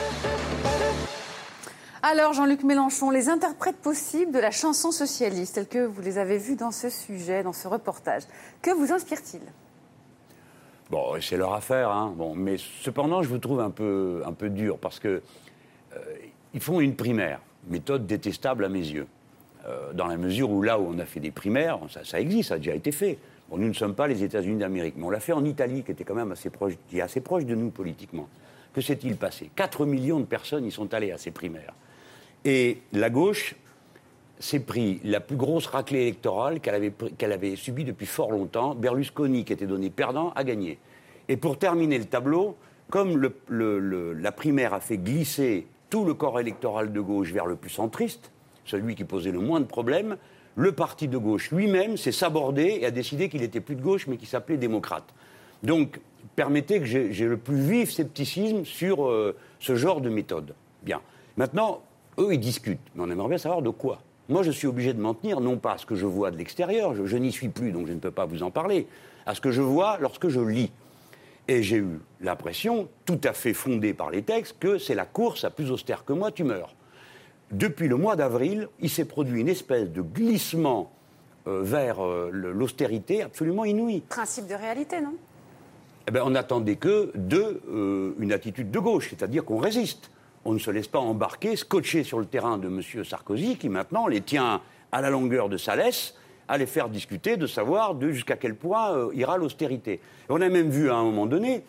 Alors Jean-Luc Mélenchon, les interprètes possibles de la chanson socialiste, tels que vous les avez vus dans ce sujet, dans ce reportage, que vous inspire-t-il? Bon, c'est leur affaire, hein. Bon, mais cependant, je vous trouve un peu, un peu dur, parce que euh, ils font une primaire, méthode détestable à mes yeux. Euh, dans la mesure où là où on a fait des primaires, ça, ça existe, ça a déjà été fait. Bon, nous ne sommes pas les États-Unis d'Amérique, mais on l'a fait en Italie, qui était quand même assez proche, qui est assez proche de nous politiquement. Que s'est-il passé? quatre millions de personnes y sont allées à ces primaires. Et la gauche s'est pris la plus grosse raclée électorale qu'elle avait, qu'elle avait subie depuis fort longtemps. Berlusconi, qui était donné perdant, a gagné. Et pour terminer le tableau, comme le, le, le, la primaire a fait glisser tout le corps électoral de gauche vers le plus centriste, celui qui posait le moins de problèmes, le parti de gauche lui-même s'est sabordé et a décidé qu'il n'était plus de gauche, mais qu'il s'appelait démocrate. Donc, permettez que j'ai, j'ai le plus vif scepticisme sur euh, ce genre de méthode. Bien. Maintenant, eux, ils discutent, mais on aimerait bien savoir de quoi. Moi, je suis obligé de m'en tenir, non pas à ce que je vois de l'extérieur, je, je n'y suis plus, donc je ne peux pas vous en parler, à ce que je vois lorsque je lis. Et j'ai eu l'impression, tout à fait fondée par les textes, que c'est la course à plus austère que moi, tu meurs. Depuis le mois d'avril, il s'est produit une espèce de glissement euh, vers euh, l'austérité absolument inouï. Principe de réalité, non? Eh bien, on n'attendait que de euh, une attitude de gauche, c'est-à-dire qu'on résiste. On ne se laisse pas embarquer, scotcher sur le terrain de M. Sarkozy, qui maintenant les tient à la longueur de sa laisse, à les faire discuter de savoir de jusqu'à quel point euh, ira l'austérité. Et on a même vu à un moment donné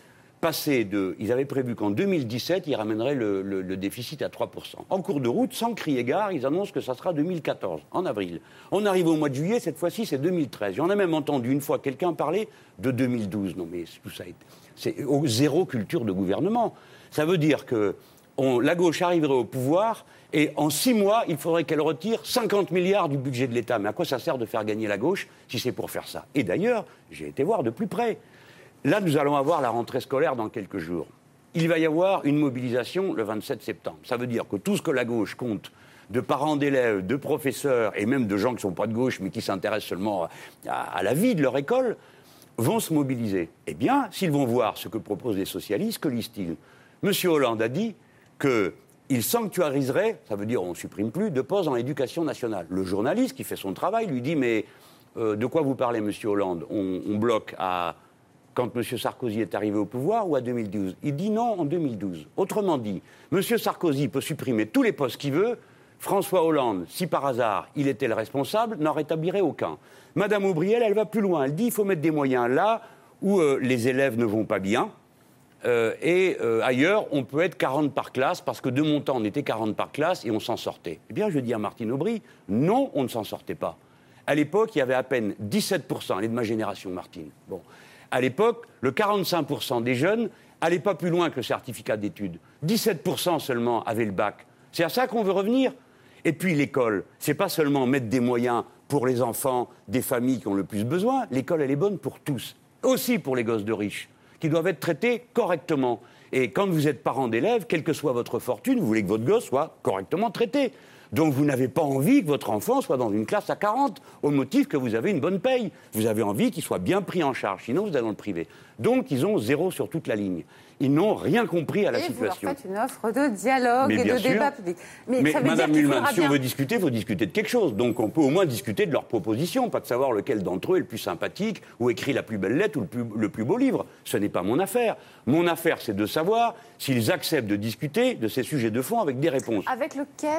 passer de... Ils avaient prévu qu'en deux mille dix-sept, ils ramèneraient le, le, le déficit à trois pour cent. En cours de route, sans crier gare, ils annoncent que ça sera deux mille quatorze, en avril. On arrive au mois de juillet, cette fois-ci, c'est deux mille treize. J'en ai même entendu une fois quelqu'un parler de deux mille douze. Non, mais tout ça, c'est au zéro culture de gouvernement. Ça veut dire que on, la gauche arriverait au pouvoir et en six mois, il faudrait qu'elle retire cinquante milliards du budget de l'État. Mais à quoi ça sert de faire gagner la gauche si c'est pour faire ça? Et d'ailleurs, j'ai été voir de plus près. Là, nous allons avoir la rentrée scolaire dans quelques jours. Il va y avoir une mobilisation le vingt-sept septembre. Ça veut dire que tout ce que la gauche compte de parents d'élèves, de professeurs et même de gens qui ne sont pas de gauche mais qui s'intéressent seulement à, à la vie de leur école vont se mobiliser. Eh bien, s'ils vont voir ce que proposent les socialistes, que lisent-ils? Monsieur Hollande a dit qu'il sanctuariserait, ça veut dire on ne supprime plus, de postes dans l'éducation nationale. Le journaliste qui fait son travail lui dit « Mais euh, de quoi vous parlez, monsieur Hollande? on, on bloque à... » quand M. Sarkozy est arrivé au pouvoir ou à deux mille douze? Il dit non en deux mille douze. Autrement dit, M. Sarkozy peut supprimer tous les postes qu'il veut. François Hollande, si par hasard il était le responsable, n'en rétablirait aucun. Madame Aubriel, elle va plus loin. Elle dit qu'il faut mettre des moyens là où euh, les élèves ne vont pas bien. Euh, et euh, ailleurs, on peut être quarante par classe, parce que de mon temps, on était quarante par classe et on s'en sortait. Eh bien, je dis à Martine Aubry, non, on ne s'en sortait pas. À l'époque, il y avait à peine dix-sept pour cent, elle est de ma génération, Martine. Bon. À l'époque, le quarante-cinq pour cent des jeunes n'allaient pas plus loin que le certificat d'études. dix-sept pour cent seulement avaient le bac. C'est à ça qu'on veut revenir. Et puis l'école, c'est pas seulement mettre des moyens pour les enfants des familles qui ont le plus besoin. L'école, elle est bonne pour tous. Aussi pour les gosses de riches, qui doivent être traités correctement. Et quand vous êtes parent d'élèves, quelle que soit votre fortune, vous voulez que votre gosse soit correctement traité. Donc vous n'avez pas envie que votre enfant soit dans une classe à quarante, au motif que vous avez une bonne paye. Vous avez envie qu'il soit bien pris en charge, sinon vous allez dans le privé. Donc ils ont zéro sur toute la ligne. Ils n'ont rien compris à la et situation. Et vous leur faites une offre de dialogue mais et de sûr. débat public. Mais, mais ça veut Madame dire Mulman, faudra si bien... on veut discuter, il faut discuter de quelque chose. Donc on peut au moins discuter de leurs propositions, pas de savoir lequel d'entre eux est le plus sympathique, ou écrit la plus belle lettre, ou le plus, le plus beau livre. Ce n'est pas mon affaire. Mon affaire, c'est de savoir s'ils acceptent de discuter de ces sujets de fond avec des réponses. Avec lequel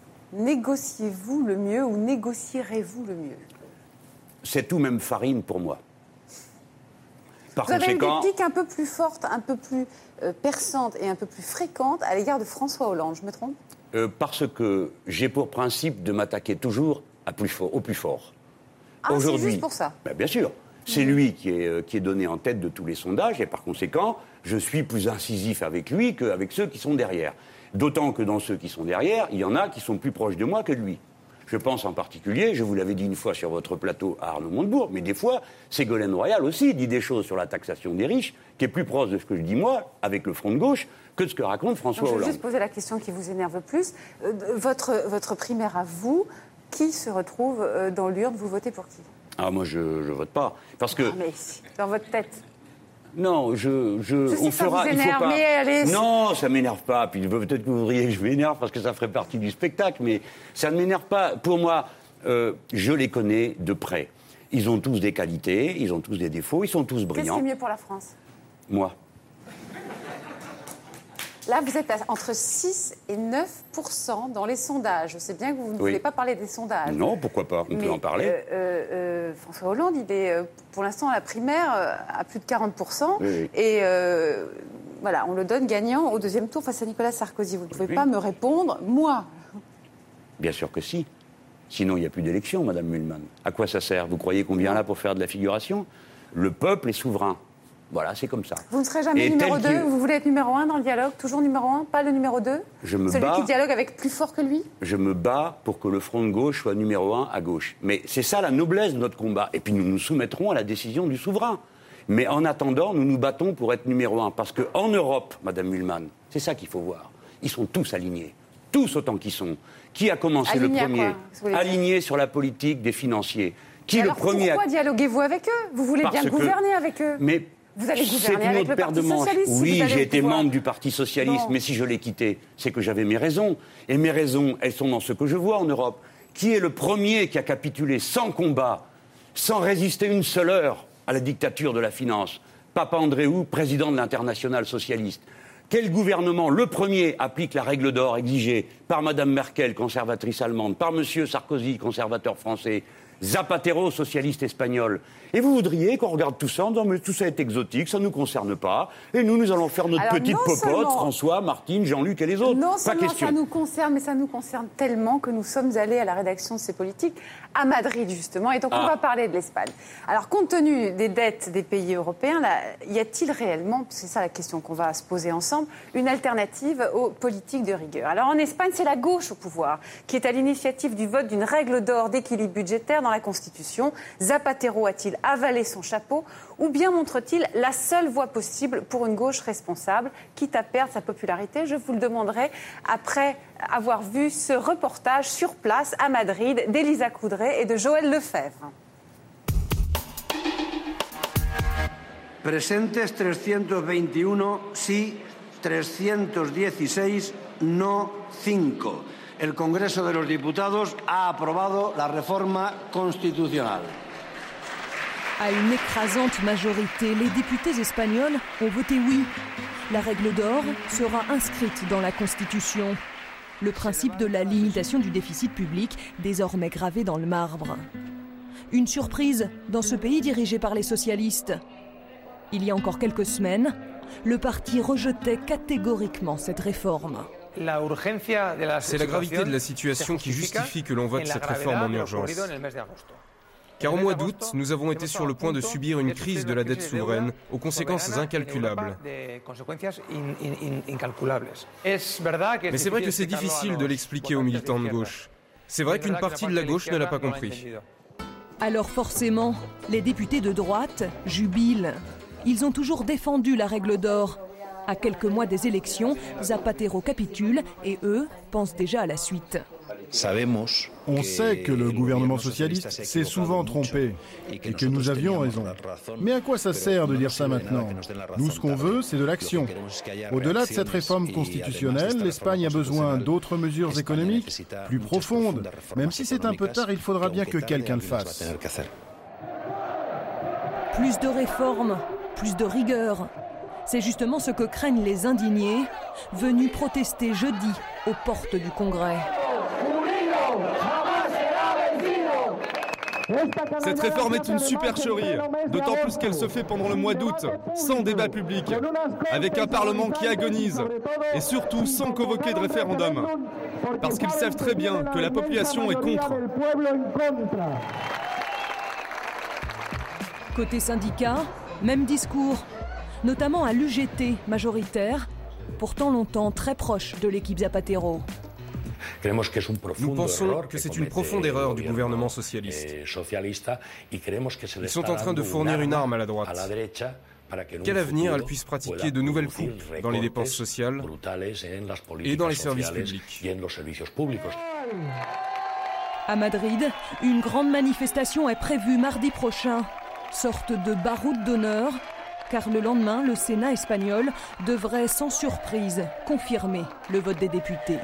négociez-vous le mieux ou négocierez-vous le mieux? C'est tout même farine pour moi. Par Vous conséquent... avez eu des piques un peu plus fortes, un peu plus euh, perçantes et un peu plus fréquentes à l'égard de François Hollande, je me trompe? euh, Parce que j'ai pour principe de m'attaquer toujours à plus fort, au plus fort. Ah, c'est juste pour ça? Ben, bien sûr. C'est mmh. lui qui est, euh, qui est donné en tête de tous les sondages et par conséquent, je suis plus incisif avec lui qu'avec ceux qui sont derrière. D'autant que dans ceux qui sont derrière, il y en a qui sont plus proches de moi que de lui. Je pense en particulier, je vous l'avais dit une fois sur votre plateau à Arnaud Montebourg, mais des fois, Ségolène Royal aussi dit des choses sur la taxation des riches, qui est plus proche de ce que je dis moi, avec le Front de gauche, que de ce que raconte François Donc, je Hollande. Je vais juste poser la question qui vous énerve le plus. Euh, votre, votre primaire à vous, qui se retrouve euh, dans l'urne? Vous votez pour qui? Ah, moi, je ne vote pas. Parce que... Ah, mais dans votre tête. Non, je, je, je sais on ça fera. Vous il faut pas. Mais allez, non, ça m'énerve pas. Puis peut-être que vous voudriez que je m'énerve parce que ça ferait partie du spectacle, mais ça ne m'énerve pas. Pour moi, euh, je les connais de près. Ils ont tous des qualités, ils ont tous des défauts, ils sont tous brillants. Qu'est-ce qui est mieux pour la France? Moi. Là, vous êtes à entre six et neuf pour cent dans les sondages. Je sais bien que vous ne oui. voulez pas parler des sondages. Non, pourquoi pas? On Mais, peut en parler. Euh, euh, François Hollande, il est pour l'instant à la primaire à plus de quarante pour cent. Oui, oui. Et euh, voilà, on le donne gagnant au deuxième tour face à Nicolas Sarkozy. Vous ne pouvez oui. pas me répondre, moi. Bien sûr que si. Sinon, il n'y a plus d'élection, Madame Mulman. À quoi ça sert? Vous croyez qu'on vient là pour faire de la figuration? Le peuple est souverain. Voilà, c'est comme ça. Vous ne serez jamais et numéro deux? qu'il... Vous voulez être numéro un dans le dialogue? Toujours numéro un, pas le numéro deux? Je me Celui bats... qui dialogue avec plus fort que lui? Je me bats pour que le front de gauche soit numéro un à gauche. Mais c'est ça la noblesse de notre combat. Et puis nous nous soumettrons à la décision du souverain. Mais en attendant, nous nous battons pour être numéro un. Parce qu'en Europe, Madame Mulman, c'est ça qu'il faut voir. Ils sont tous alignés. Tous autant qu'ils sont. Qui a commencé Alignés le premier? Aligné sur la politique des financiers. Qui alors le premier pourquoi a... dialoguez-vous avec eux? Vous voulez Parce bien que... gouverner avec eux? Mais... Vous allez c'est gouverner une avec autre le paire Parti de manches. Socialiste. Oui, si j'ai été pouvoir. membre du Parti Socialiste, non. mais si je l'ai quitté, c'est que j'avais mes raisons. Et mes raisons, elles sont dans ce que je vois en Europe. Qui est le premier qui a capitulé sans combat, sans résister une seule heure à la dictature de la finance? Papandréou, président de l'Internationale socialiste. Quel gouvernement, le premier, applique la règle d'or exigée par Mme Merkel, conservatrice allemande, par M. Sarkozy, conservateur français? Zapatero, socialiste espagnol. Et vous voudriez qu'on regarde tout ça en disant mais tout ça est exotique, ça ne nous concerne pas. Et nous, nous allons faire notre Alors, petite popote, seulement... François, Martine, Jean-Luc et les autres. Non pas seulement question. ça nous concerne, mais ça nous concerne tellement que nous sommes allés à la rédaction de ces politiques à Madrid, justement. Et donc, ah. on va parler de l'Espagne. Alors, compte tenu des dettes des pays européens, là, y a-t-il réellement, c'est ça la question qu'on va se poser ensemble, une alternative aux politiques de rigueur? Alors, en Espagne, c'est la gauche au pouvoir qui est à l'initiative du vote d'une règle d'or d'équilibre budgétaire dans la Constitution. Zapatero a-t-il avalé son chapeau ou bien montre-t-il la seule voie possible pour une gauche responsable, quitte à perdre sa popularité? Je vous le demanderai après avoir vu ce reportage sur place à Madrid d'Elisa Coudray et de Joël Lefebvre. Presentes trescientos veintiuno sí, trescientos dieciséis no, cinco. El Congreso de los Diputados ha aprobado la reforma constitucional. À une écrasante majorité, les députés espagnols ont voté oui. La règle d'or sera inscrite dans la Constitution. Le principe de la limitation du déficit public, désormais gravé dans le marbre. Une surprise dans ce pays dirigé par les socialistes. Il y a encore quelques semaines, le parti rejetait catégoriquement cette réforme. C'est la gravité de la situation qui justifie que l'on vote cette réforme en urgence. Car au mois d'août, nous avons été sur le point de subir une crise de la dette souveraine aux conséquences incalculables. Mais c'est vrai que c'est difficile de l'expliquer aux militants de gauche. C'est vrai qu'une partie de la gauche ne l'a pas compris. Alors forcément, les députés de droite jubilent. Ils ont toujours défendu la règle d'or. À quelques mois des élections, Zapatero capitule et eux pensent déjà à la suite. On sait que le gouvernement socialiste s'est souvent trompé et que nous avions raison. Mais à quoi ça sert de dire ça maintenant? Nous, ce qu'on veut, c'est de l'action. Au-delà de cette réforme constitutionnelle, l'Espagne a besoin d'autres mesures économiques plus profondes. Même si c'est un peu tard, il faudra bien que quelqu'un le fasse. Plus de réformes, plus de rigueur. C'est justement ce que craignent les indignés, venus protester jeudi aux portes du Congrès. Cette réforme est une supercherie, d'autant plus qu'elle se fait pendant le mois d'août, sans débat public, avec un Parlement qui agonise, et surtout sans convoquer de référendum, parce qu'ils savent très bien que la population est contre. Côté syndicat, même discours, notamment à l'U G T majoritaire, pourtant longtemps très proche de l'équipe Zapatero. Nous pensons que c'est une profonde erreur du gouvernement socialiste. Ils sont en train de fournir une arme à la droite. Quel avenir elle puisse pratiquer de nouvelles coupes dans les dépenses sociales et dans les services publics. À Madrid, une grande manifestation est prévue mardi prochain. Sorte de baroud d'honneur, car le lendemain, le Sénat espagnol devrait sans surprise confirmer le vote des députés.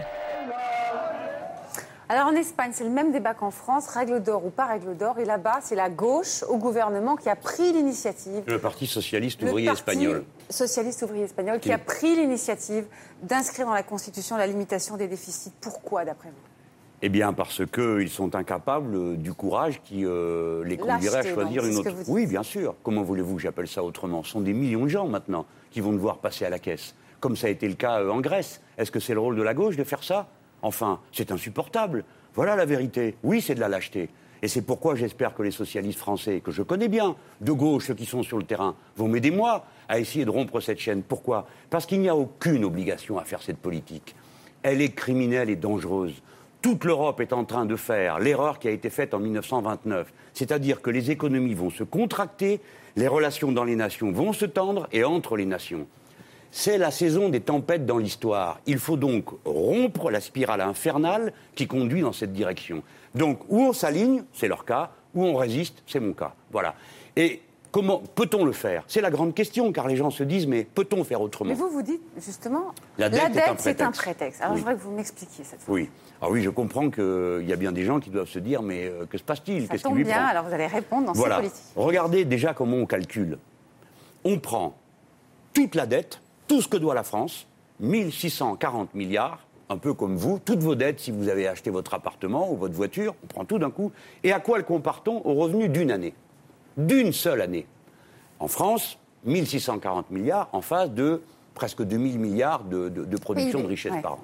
Alors en Espagne, c'est le même débat qu'en France, règle d'or ou pas règle d'or. Et là-bas, c'est la gauche au gouvernement qui a pris l'initiative. Le Parti socialiste ouvrier le parti espagnol. socialiste ouvrier espagnol qui oui. a pris l'initiative d'inscrire dans la Constitution la limitation des déficits. Pourquoi, d'après vous? Eh bien, parce qu'ils sont incapables du courage qui euh, les conduirait à choisir donc, une autre... Oui, bien sûr. Comment voulez-vous que j'appelle ça autrement? Ce sont des millions de gens maintenant qui vont devoir passer à la caisse, comme ça a été le cas euh, en Grèce. Est-ce que c'est le rôle de la gauche de faire ça? Enfin, c'est insupportable. Voilà la vérité. Oui, c'est de la lâcheté. Et c'est pourquoi j'espère que les socialistes français, que je connais bien, de gauche, ceux qui sont sur le terrain, vont m'aider, moi, à essayer de rompre cette chaîne. Pourquoi? Parce qu'il n'y a aucune obligation à faire cette politique. Elle est criminelle et dangereuse. Toute l'Europe est en train de faire l'erreur qui a été faite en mille neuf cent vingt-neuf. C'est-à-dire que les économies vont se contracter, les relations dans les nations vont se tendre et entre les nations. C'est la saison des tempêtes dans l'histoire. Il faut donc rompre la spirale infernale qui conduit dans cette direction. Donc, ou on s'aligne, c'est leur cas, ou on résiste, c'est mon cas. Voilà. Et comment peut-on le faire? C'est la grande question, car les gens se disent, mais peut-on faire autrement? Mais vous, vous dites, justement, la dette, la dette est, un c'est un prétexte. Alors, oui. je voudrais que vous m'expliquiez cette fois. Oui. Alors oui, je comprends qu'il euh, y a bien des gens qui doivent se dire, mais euh, que se passe-t-il? Ça tombe bien, alors vous allez répondre dans voilà. ces politiques. Regardez déjà comment on calcule. On prend toute la dette, tout ce que doit la France, mille six cent quarante milliards, un peu comme vous, toutes vos dettes, si vous avez acheté votre appartement ou votre voiture, on prend tout d'un coup. Et à quoi le compare-t-on? Au revenu d'une année. D'une seule année. En France, mille six cent quarante milliards en face de presque deux mille milliards de, de, de production oui, de richesse ouais. par an.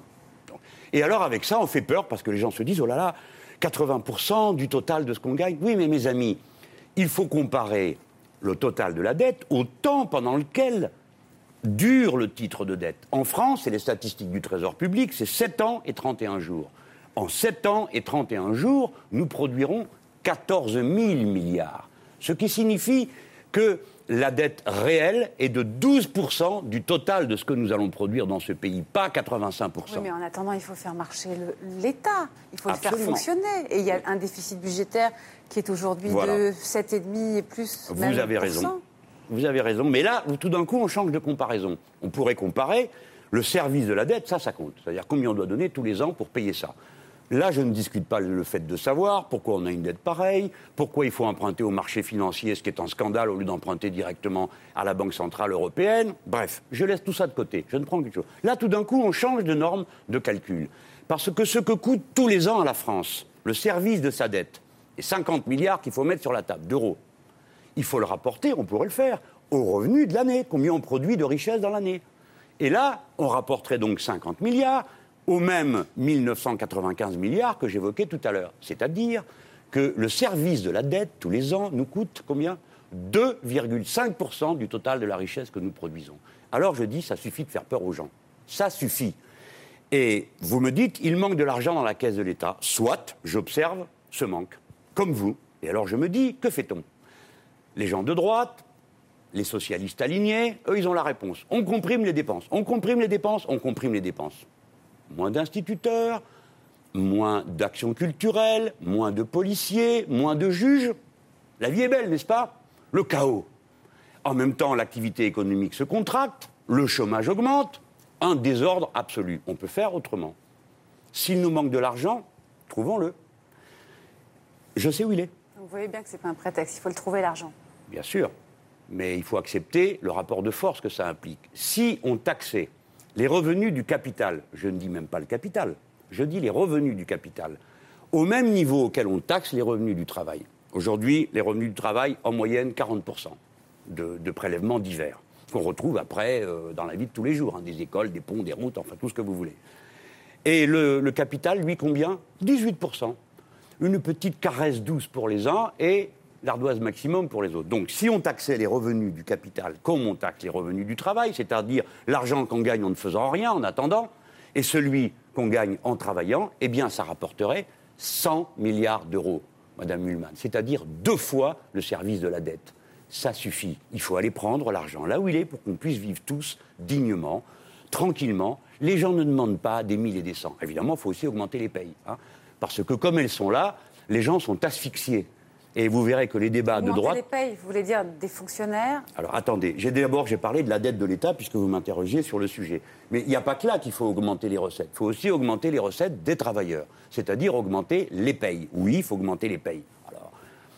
Et alors, avec ça, on fait peur parce que les gens se disent, oh là là, quatre-vingts pour cent du total de ce qu'on gagne. Oui, mais mes amis, il faut comparer le total de la dette au temps pendant lequel dure le titre de dette. En France, et les statistiques du Trésor public, c'est sept ans et trente et un jours. En sept ans et trente et un jours, nous produirons quatorze mille milliards. Ce qui signifie que la dette réelle est de douze pour cent du total de ce que nous allons produire dans ce pays, pas quatre-vingt-cinq pour cent. Oui, mais en attendant, il faut faire marcher le, l'État. Il faut Absolument. le faire fonctionner. Et il y a un déficit budgétaire qui est aujourd'hui voilà. de sept virgule cinq et plus. Vous même avez raison. Vous avez raison. Mais là, tout d'un coup, on change de comparaison. On pourrait comparer le service de la dette, ça, ça compte. C'est-à-dire combien on doit donner tous les ans pour payer ça. Là, je ne discute pas le fait de savoir pourquoi on a une dette pareille, pourquoi il faut emprunter au marché financier, ce qui est un scandale, au lieu d'emprunter directement à la Banque Centrale Européenne. Bref, je laisse tout ça de côté. Je ne prends quelque chose. Là, tout d'un coup, on change de norme de calcul. Parce que ce que coûte tous les ans à la France, le service de sa dette, et cinquante milliards qu'il faut mettre sur la table d'euros, il faut le rapporter, on pourrait le faire, au revenu de l'année, combien on produit de richesse dans l'année. Et là, on rapporterait donc cinquante milliards, aux mêmes mille neuf cent quatre-vingt-quinze milliards que j'évoquais tout à l'heure. C'est-à-dire que le service de la dette, tous les ans, nous coûte combien ? deux virgule cinq pour cent du total de la richesse que nous produisons. Alors je dis, ça suffit de faire peur aux gens. Ça suffit. Et vous me dites, il manque de l'argent dans la caisse de l'État. Soit, j'observe ce manque, comme vous. Et alors je me dis, que fait-on ? Les gens de droite, les socialistes alignés, eux, ils ont la réponse. On comprime les dépenses. On comprime les dépenses, on comprime les dépenses. Moins d'instituteurs, moins d'actions culturelles, moins de policiers, moins de juges. La vie est belle, n'est-ce pas ? Le chaos. En même temps, l'activité économique se contracte, le chômage augmente, un désordre absolu. On peut faire autrement. S'il nous manque de l'argent, trouvons-le. Je sais où il est. Vous voyez bien que ce n'est pas un prétexte, il faut le trouver, l'argent. Bien sûr, mais il faut accepter le rapport de force que ça implique. Si on taxait les revenus du capital, je ne dis même pas le capital, je dis les revenus du capital, au même niveau auquel on taxe les revenus du travail. Aujourd'hui, les revenus du travail, en moyenne, quarante pour cent de, de prélèvements divers, qu'on retrouve après euh, dans la vie de tous les jours, hein, des écoles, des ponts, des routes, enfin tout ce que vous voulez. Et le, le capital, lui, combien ? dix-huit pour cent. Une petite caresse douce pour les uns et l'ardoise maximum pour les autres. Donc, si on taxait les revenus du capital comme on taxe les revenus du travail, c'est-à-dire l'argent qu'on gagne en ne faisant rien, en attendant, et celui qu'on gagne en travaillant, eh bien, ça rapporterait cent milliards d'euros, Madame Mühlmann, c'est-à-dire deux fois le service de la dette. Ça suffit. Il faut aller prendre l'argent là où il est pour qu'on puisse vivre tous dignement, tranquillement. Les gens ne demandent pas des mille et des cents. Évidemment, il faut aussi augmenter les payes, hein, parce que comme elles sont là, les gens sont asphyxiés. Et vous verrez que les débats augmenter de droite... les payes, vous voulez dire des fonctionnaires ? Alors attendez, j'ai d'abord j'ai parlé de la dette de l'État puisque vous m'interrogiez sur le sujet. Mais il n'y a pas que là qu'il faut augmenter les recettes. Il faut aussi augmenter les recettes des travailleurs, c'est-à-dire augmenter les payes. Oui, il faut augmenter les payes. Alors,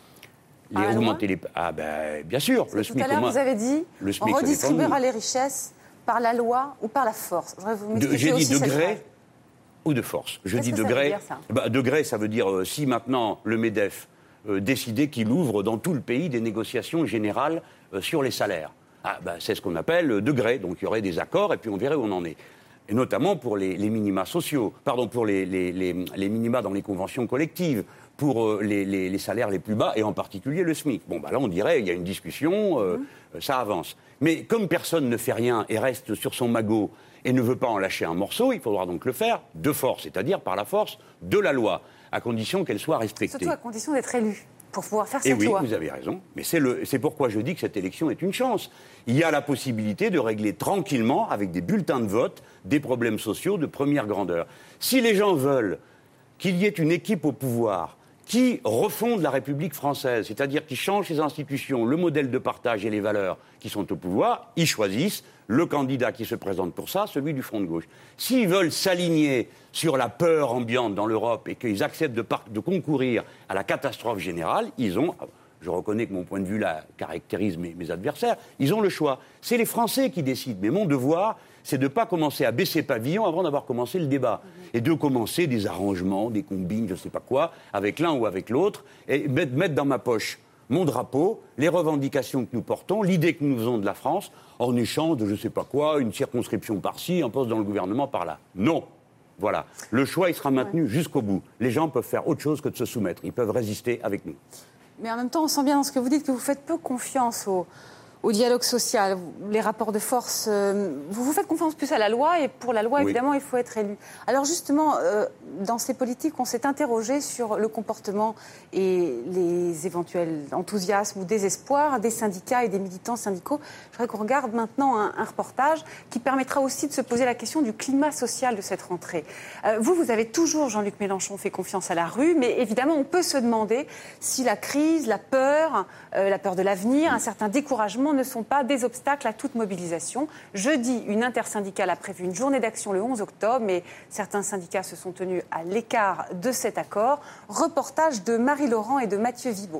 les ah, augmenter les ah ben bien sûr, le tout SMIC. Tout à l'heure, vous avez dit, le on redistribuera les richesses par la loi ou par la force. Vous de, j'ai dit de gré ou de force. Je Qu'est-ce dis que de ça gré. veut dire, ça bah, de gré, ça veut dire euh, si maintenant le MEDEF Euh, décider qu'il ouvre dans tout le pays des négociations générales euh, sur les salaires. Ah, bah, c'est ce qu'on appelle euh, degré. Donc il y aurait des accords et puis on verrait où on en est. Et notamment pour les, les minima sociaux, pardon, pour les, les, les, les minima dans les conventions collectives, pour euh, les, les, les salaires les plus bas et en particulier le SMIC. Bon, bah là on dirait il y a une discussion, euh, mmh. ça avance. Mais comme personne ne fait rien et reste sur son magot et ne veut pas en lâcher un morceau, il faudra donc le faire de force, c'est-à-dire par la force de la loi, à condition qu'elle soit respectée. Surtout à condition d'être élu, pour pouvoir faire cette loi. Et oui, vous avez raison. Mais c'est, le, c'est pourquoi je dis que cette élection est une chance. Il y a la possibilité de régler tranquillement, avec des bulletins de vote, des problèmes sociaux de première grandeur. Si les gens veulent qu'il y ait une équipe au pouvoir qui refonde la République française, c'est-à-dire qui change ses institutions, le modèle de partage et les valeurs qui sont au pouvoir, ils choisissent le candidat qui se présente pour ça, celui du Front de gauche. S'ils veulent s'aligner sur la peur ambiante dans l'Europe et qu'ils acceptent de, par- de concourir à la catastrophe générale, ils ont, je reconnais que mon point de vue là caractérise mes, mes adversaires, ils ont le choix. C'est les Français qui décident. Mais mon devoir, c'est de ne pas commencer à baisser pavillon avant d'avoir commencé le débat. Et de commencer des arrangements, des combines, je ne sais pas quoi, avec l'un ou avec l'autre, et mettre, mettre dans ma poche mon drapeau, les revendications que nous portons, l'idée que nous faisons de la France, en échange de je ne sais pas quoi, une circonscription par-ci, un poste dans le gouvernement par-là. Non. Voilà. Le choix, il sera maintenu ouais. jusqu'au bout. Les gens peuvent faire autre chose que de se soumettre. Ils peuvent résister avec nous. Mais en même temps, on sent bien dans ce que vous dites que vous faites peu confiance au, au dialogue social, les rapports de force. Euh, vous vous faites confiance plus à la loi, et pour la loi, oui. évidemment, il faut être élu. Alors justement, euh, dans ces politiques, on s'est interrogé sur le comportement et les éventuels enthousiasmes ou désespoirs des syndicats et des militants syndicaux. Je voudrais qu'on regarde maintenant un, un reportage qui permettra aussi de se poser la question du climat social de cette rentrée. Euh, vous, vous avez toujours, Jean-Luc Mélenchon, fait confiance à la rue, mais évidemment, on peut se demander si la crise, la peur, euh, la peur de l'avenir, un certain découragement ne sont pas des obstacles à toute mobilisation. Jeudi, une intersyndicale a prévu une journée d'action le onze octobre, mais certains syndicats se sont tenus à l'écart de cet accord. Reportage de Marie Laurent et de Mathieu Vibaud.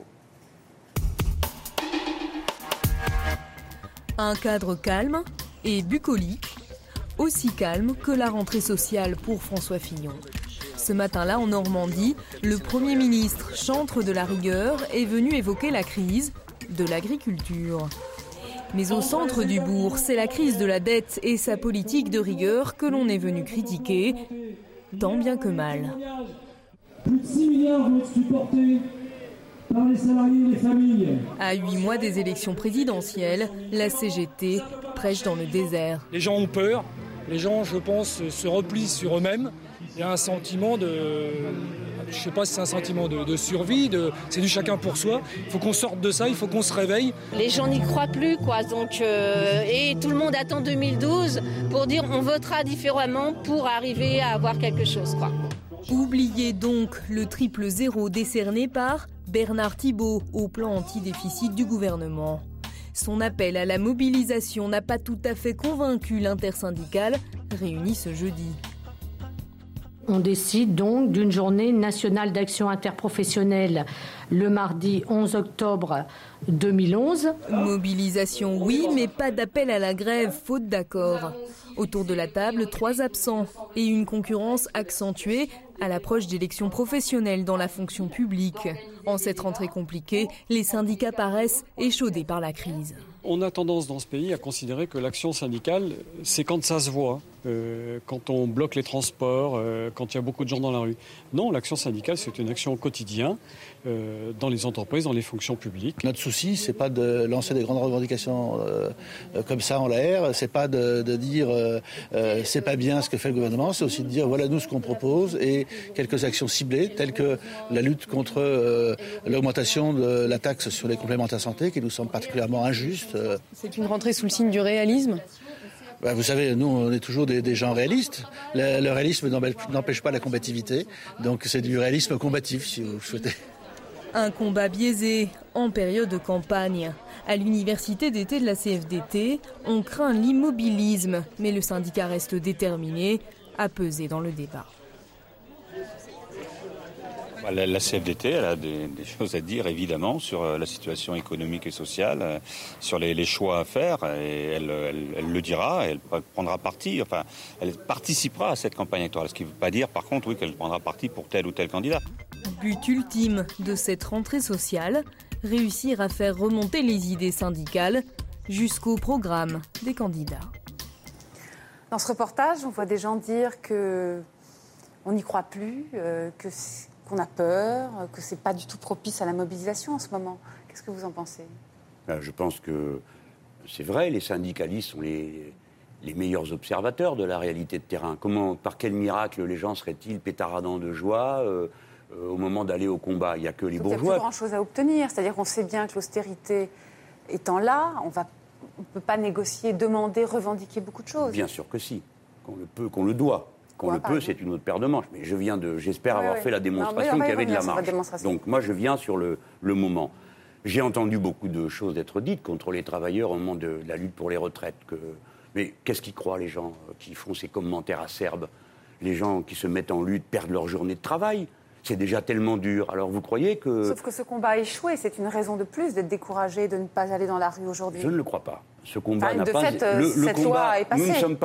Un cadre calme et bucolique, aussi calme que la rentrée sociale pour François Fillon. Ce matin-là, en Normandie, le Premier ministre, chantre de la rigueur, est venu évoquer la crise de l'agriculture. Mais au centre du bourg, c'est la crise de la dette et sa politique de rigueur que l'on est venu critiquer, tant bien que mal. Plus de six milliards vont être supportés par les salariés et les familles. À huit mois des élections présidentielles, la C G T prêche dans le désert. Les gens ont peur, les gens, je pense, se replient sur eux-mêmes. Il y a un sentiment de... Je ne sais pas si c'est un sentiment de, de survie, de, c'est du chacun pour soi. Il faut qu'on sorte de ça, il faut qu'on se réveille. Les gens n'y croient plus, quoi. Donc, euh, et tout le monde attend deux mille douze pour dire on votera différemment pour arriver à avoir quelque chose, quoi. Oubliez donc le triple zéro décerné par Bernard Thibault au plan anti-déficit du gouvernement. Son appel à la mobilisation n'a pas tout à fait convaincu l'intersyndicale réunie ce jeudi. On décide donc d'une journée nationale d'action interprofessionnelle le mardi onze octobre deux mille onze. Mobilisation, oui, mais pas d'appel à la grève, faute d'accord. Autour de la table, trois absents et une concurrence accentuée à l'approche d'élections professionnelles dans la fonction publique. En cette rentrée compliquée, les syndicats paraissent échaudés par la crise. On a tendance dans ce pays à considérer que l'action syndicale, c'est quand ça se voit, euh, quand on bloque les transports, euh, quand il y a beaucoup de gens dans la rue. Non, l'action syndicale, c'est une action au quotidien, euh, dans les entreprises, dans les fonctions publiques. Notre souci, c'est pas de lancer des grandes revendications euh, comme ça en l'air, c'est pas de, de dire euh, euh, c'est pas bien ce que fait le gouvernement, c'est aussi de dire voilà nous ce qu'on propose et quelques actions ciblées, telles que la lutte contre euh, l'augmentation de la taxe sur les complémentaires santé, qui nous semble particulièrement injuste. C'est une rentrée sous le signe du réalisme ? Bah, vous savez, nous, on est toujours des, des gens réalistes. Le, le réalisme n'empêche pas la combativité. Donc c'est du réalisme combatif, si vous souhaitez. Un combat biaisé en période de campagne. À l'université d'été de la C F D T, on craint l'immobilisme, mais le syndicat reste déterminé à peser dans le débat. La, la C F D T, elle a des, des choses à dire, évidemment, sur euh, la situation économique et sociale, euh, sur les, les choix à faire, et elle, elle, elle le dira, elle prendra parti, enfin, elle participera à cette campagne électorale, ce qui ne veut pas dire, par contre, oui, qu'elle prendra parti pour tel ou tel candidat. But ultime de cette rentrée sociale, réussir à faire remonter les idées syndicales jusqu'au programme des candidats. Dans ce reportage, on voit des gens dire qu'on n'y croit plus, euh, que qu'on a peur, que ce n'est pas du tout propice à la mobilisation en ce moment. Qu'est-ce que vous en pensez ? Je pense que c'est vrai, les syndicalistes sont les, les meilleurs observateurs de la réalité de terrain. Comment, par quel miracle les gens seraient-ils pétaradants de joie euh, euh, au moment d'aller au combat ? Il n'y a que les Donc, bourgeois. Il n'y a plus grand-chose à obtenir. C'est-à-dire qu'on sait bien que l'austérité étant là, on va, on ne peut pas négocier, demander, revendiquer beaucoup de choses. Bien sûr que si, qu'on le peut, qu'on le doit. Qu'on le peut, c'est une autre paire de manches. Mais je viens de, j'espère oui, avoir oui. fait la démonstration qu'il y avait de la marge. Donc moi, je viens sur le, le moment. J'ai entendu beaucoup de choses être dites contre les travailleurs au moment de la lutte pour les retraites. Que... Mais qu'est-ce qu'ils croient, les gens qui font ces commentaires acerbes ? Les gens qui se mettent en lutte perdent leur journée de travail. C'est déjà tellement dur. Alors vous croyez que... Sauf que ce combat a échoué. C'est une raison de plus d'être découragé, de ne pas aller dans la rue aujourd'hui. Je ne le crois pas. Ce combat enfin, n'a de pas... fait, le, le cette combat, loi est passée. Nous ne sommes pas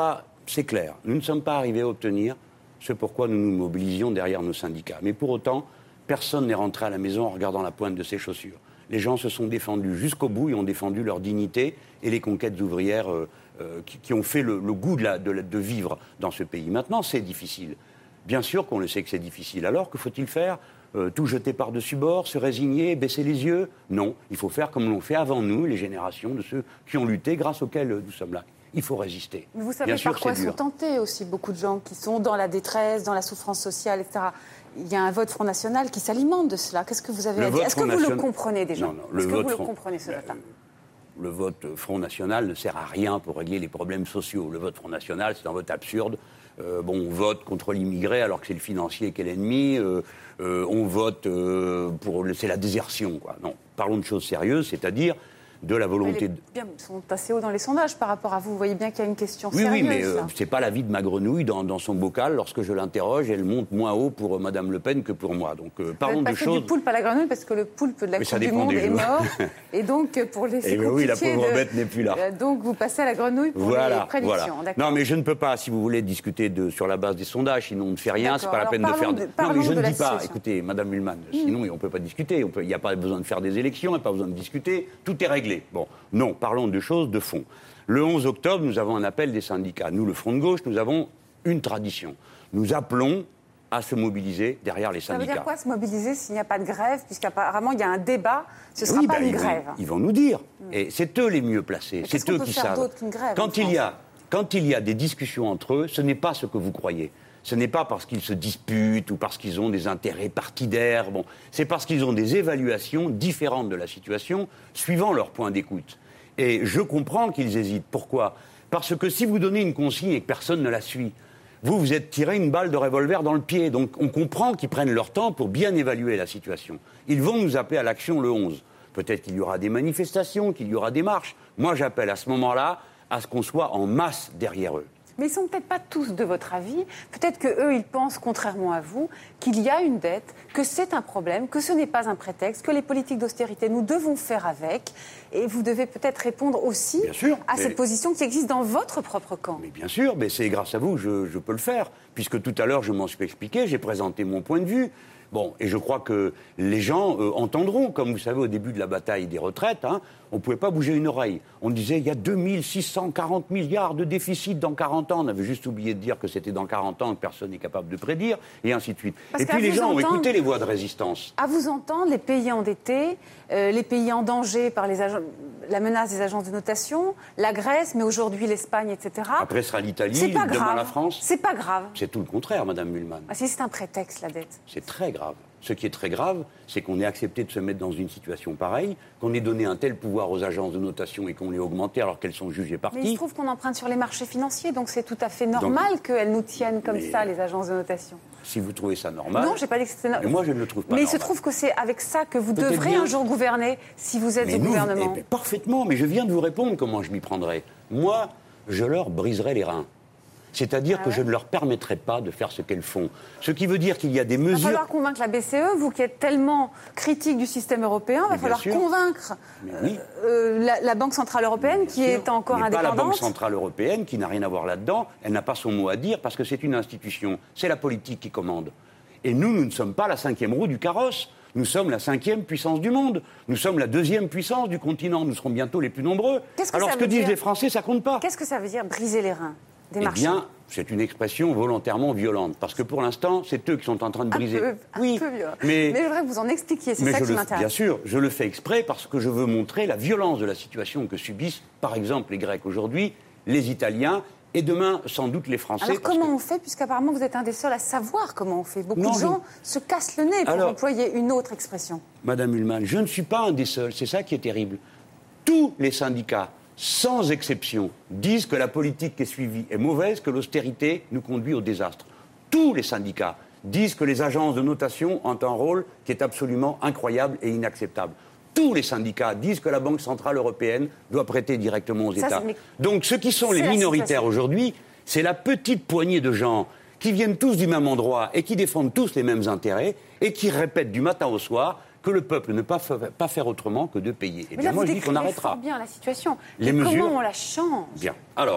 c'est clair. Nous ne sommes pas arrivés à obtenir ce pourquoi nous nous mobilisions derrière nos syndicats. Mais pour autant, personne n'est rentré à la maison en regardant la pointe de ses chaussures. Les gens se sont défendus jusqu'au bout et ont défendu leur dignité et les conquêtes ouvrières euh, euh, qui, qui ont fait le, le goût de, la, de, la, de vivre dans ce pays. Maintenant, c'est difficile. Bien sûr qu'on le sait que c'est difficile. Alors, que faut-il faire ? euh, Tout jeter par-dessus bord, se résigner, baisser les yeux ? Non, il faut faire comme l'ont fait avant nous, les générations de ceux qui ont lutté, grâce auxquels nous sommes là. Il faut résister. Mais vous savez Bien par sûr, quoi c'est sont dur. tentés aussi beaucoup de gens qui sont dans la détresse, dans la souffrance sociale, et cetera. Il y a un vote Front National qui s'alimente de cela. Qu'est-ce que vous avez Le à dire ? vote Est-ce que Front vous National... le comprenez déjà ? Non, non, le Est-ce que vote vous Front... le comprenez ce matin ? Le vote Front National ne sert à rien pour régler les problèmes sociaux. Le vote Front National, c'est un vote absurde. Euh, bon, on vote contre l'immigré alors que c'est le financier qui est l'ennemi. Euh, euh, on vote euh, pour... C'est la désertion, quoi. Non, parlons de choses sérieuses, c'est-à-dire de la volonté... Les... Bien, ils sont assez hauts dans les sondages par rapport à vous. Vous voyez bien qu'il y a une question oui, sérieuse. Oui, mais euh, c'est pas l'avis de ma grenouille dans, dans son bocal. Lorsque je l'interroge, elle monte moins haut pour euh, Madame Le Pen que pour moi. Donc, euh, parlons de choses... du poulpe à la grenouille parce que le poulpe de la Coupe du Monde est mort. Et donc, pour les... Et ben oui, la pauvre bête n'est plus là. Euh, donc, vous passez à la grenouille pour voilà, les prédictions. Voilà. Non, mais je ne peux pas, si vous voulez, discuter de, sur la base des sondages. Sinon, on ne fait rien. C'est pas la Alors, peine de faire... De, non, mais je ne dis pas... Situation. Écoutez, Madame Mühlmann, mmh. sinon, on ne peut pas discuter. Il n'y a pas besoin de faire des élections, il n'y a pas besoin de discuter. Tout est réglé. Bon, non. Parlons de choses de fond. Le onze octobre, nous avons un appel des syndicats. Nous, le Front de gauche, nous avons une tradition. Nous appelons à se mobiliser derrière les syndicats. Ça veut dire quoi, se mobiliser s'il n'y a pas de grève ? Puisqu'apparemment, il y a un débat, ce ne sera oui, pas bah, une ils grève. Vont, ils vont nous dire. Mmh. Et c'est eux les mieux placés. Mais c'est eux qui savent. Grève, quand, il y a, quand il y a des discussions entre eux, ce n'est pas ce que vous croyez. Ce n'est pas parce qu'ils se disputent ou parce qu'ils ont des intérêts partidaires. Bon, c'est parce qu'ils ont des évaluations différentes de la situation, suivant leur point d'écoute. Et je comprends qu'ils hésitent. Pourquoi ? Parce que si vous donnez une consigne et que personne ne la suit, vous, vous êtes tiré une balle de revolver dans le pied. Donc on comprend qu'ils prennent leur temps pour bien évaluer la situation. Ils vont nous appeler à l'action le onze. Peut-être qu'il y aura des manifestations, qu'il y aura des marches. Moi, j'appelle à ce moment-là à ce qu'on soit en masse derrière eux. Mais ils ne sont peut-être pas tous de votre avis. Peut-être qu'eux, ils pensent, contrairement à vous, qu'il y a une dette, que c'est un problème, que ce n'est pas un prétexte, que les politiques d'austérité, nous devons faire avec. Et vous devez peut-être répondre aussi sûr, à mais... cette position qui existe dans votre propre camp. Mais bien sûr, mais c'est grâce à vous que je, je peux le faire. Puisque tout à l'heure, je m'en suis expliqué, j'ai présenté mon point de vue. Bon, et je crois que les gens euh, entendront, comme vous savez, au début de la bataille des retraites, hein, on ne pouvait pas bouger une oreille. On disait, il y a deux mille six cent quarante milliards de déficit dans quarante ans. On avait juste oublié de dire que c'était dans quarante ans que personne n'est capable de prédire, et ainsi de suite. Parce et puis les gens entendre, ont écouté les voix de résistance. À vous entendre, les pays endettés, euh, les pays en danger par les ag- la menace des agences de notation, la Grèce, mais aujourd'hui l'Espagne, et cetera. Après sera l'Italie, c'est pas demain grave. la France. C'est pas grave. C'est tout le contraire, Madame Mühlmann. Ah, si c'est un prétexte, la dette. C'est très grave. Ce qui est très grave, c'est qu'on ait accepté de se mettre dans une situation pareille, qu'on ait donné un tel pouvoir aux agences de notation et qu'on l'ait augmenté alors qu'elles sont jugées parties. Mais il se trouve qu'on emprunte sur les marchés financiers, donc c'est tout à fait normal donc, qu'elles nous tiennent comme mais... ça, les agences de notation. Si vous trouvez ça normal... Non, j'ai pas dit que c'était normal. Moi, je ne le trouve pas Mais normal. il se trouve que c'est avec ça que vous Peut-être devrez bien. un jour gouverner, si vous êtes mais au nous, gouvernement. Eh, parfaitement, mais je viens de vous répondre comment je m'y prendrai. Moi, je leur briserai les reins. C'est-à-dire ah ouais. que je ne leur permettrai pas de faire ce qu'elles font. Ce qui veut dire qu'il y a des mesures... Il va falloir convaincre la B C E, vous qui êtes tellement critique du système européen, il va falloir sûr. convaincre oui. euh, la, la Banque Centrale Européenne, qui sûr. est encore mais indépendante. Pas la Banque Centrale Européenne, qui n'a rien à voir là-dedans. Elle n'a pas son mot à dire parce que c'est une institution. C'est la politique qui commande. Et nous, nous ne sommes pas la cinquième roue du carrosse. Nous sommes la cinquième puissance du monde. Nous sommes la deuxième puissance du continent. Nous serons bientôt les plus nombreux. Que Alors, ce que disent dire... les Français, ça compte pas. Qu'est-ce que ça veut dire, briser les reins des Eh marchés? bien, c'est une expression volontairement violente. Parce que pour l'instant, c'est eux qui sont en train de briser. Un peu, oui, un peu violent. Mais, mais je voudrais que vous en expliquiez, c'est mais ça je qui le, m'intéresse. Bien sûr, je le fais exprès parce que je veux montrer la violence de la situation que subissent, par exemple, les Grecs aujourd'hui, les Italiens, et demain, sans doute, les Français. Alors, comment que... on fait, puisqu'apparemment, vous êtes un des seuls à savoir comment on fait. Beaucoup non, de gens je... se cassent le nez pour Alors, employer une autre expression. Madame Mühlmann, je ne suis pas un des seuls, c'est ça qui est terrible. Tous les syndicats, sans exception, disent que la politique qui est suivie est mauvaise, que l'austérité nous conduit au désastre. Tous les syndicats disent que les agences de notation ont un rôle qui est absolument incroyable et inacceptable. Tous les syndicats disent que la Banque Centrale Européenne doit prêter directement aux Ça, États. mais... Donc ceux qui sont les minoritaires aujourd'hui, c'est la petite poignée de gens qui viennent tous du même endroit et qui défendent tous les mêmes intérêts et qui répètent du matin au soir que le peuple ne peut pas, pas faire autrement que de payer. Et mais bien là, moi vous je dis qu'on arrêtera. Fort bien la situation. Les et mesures... Comment on la change? Bien. Alors,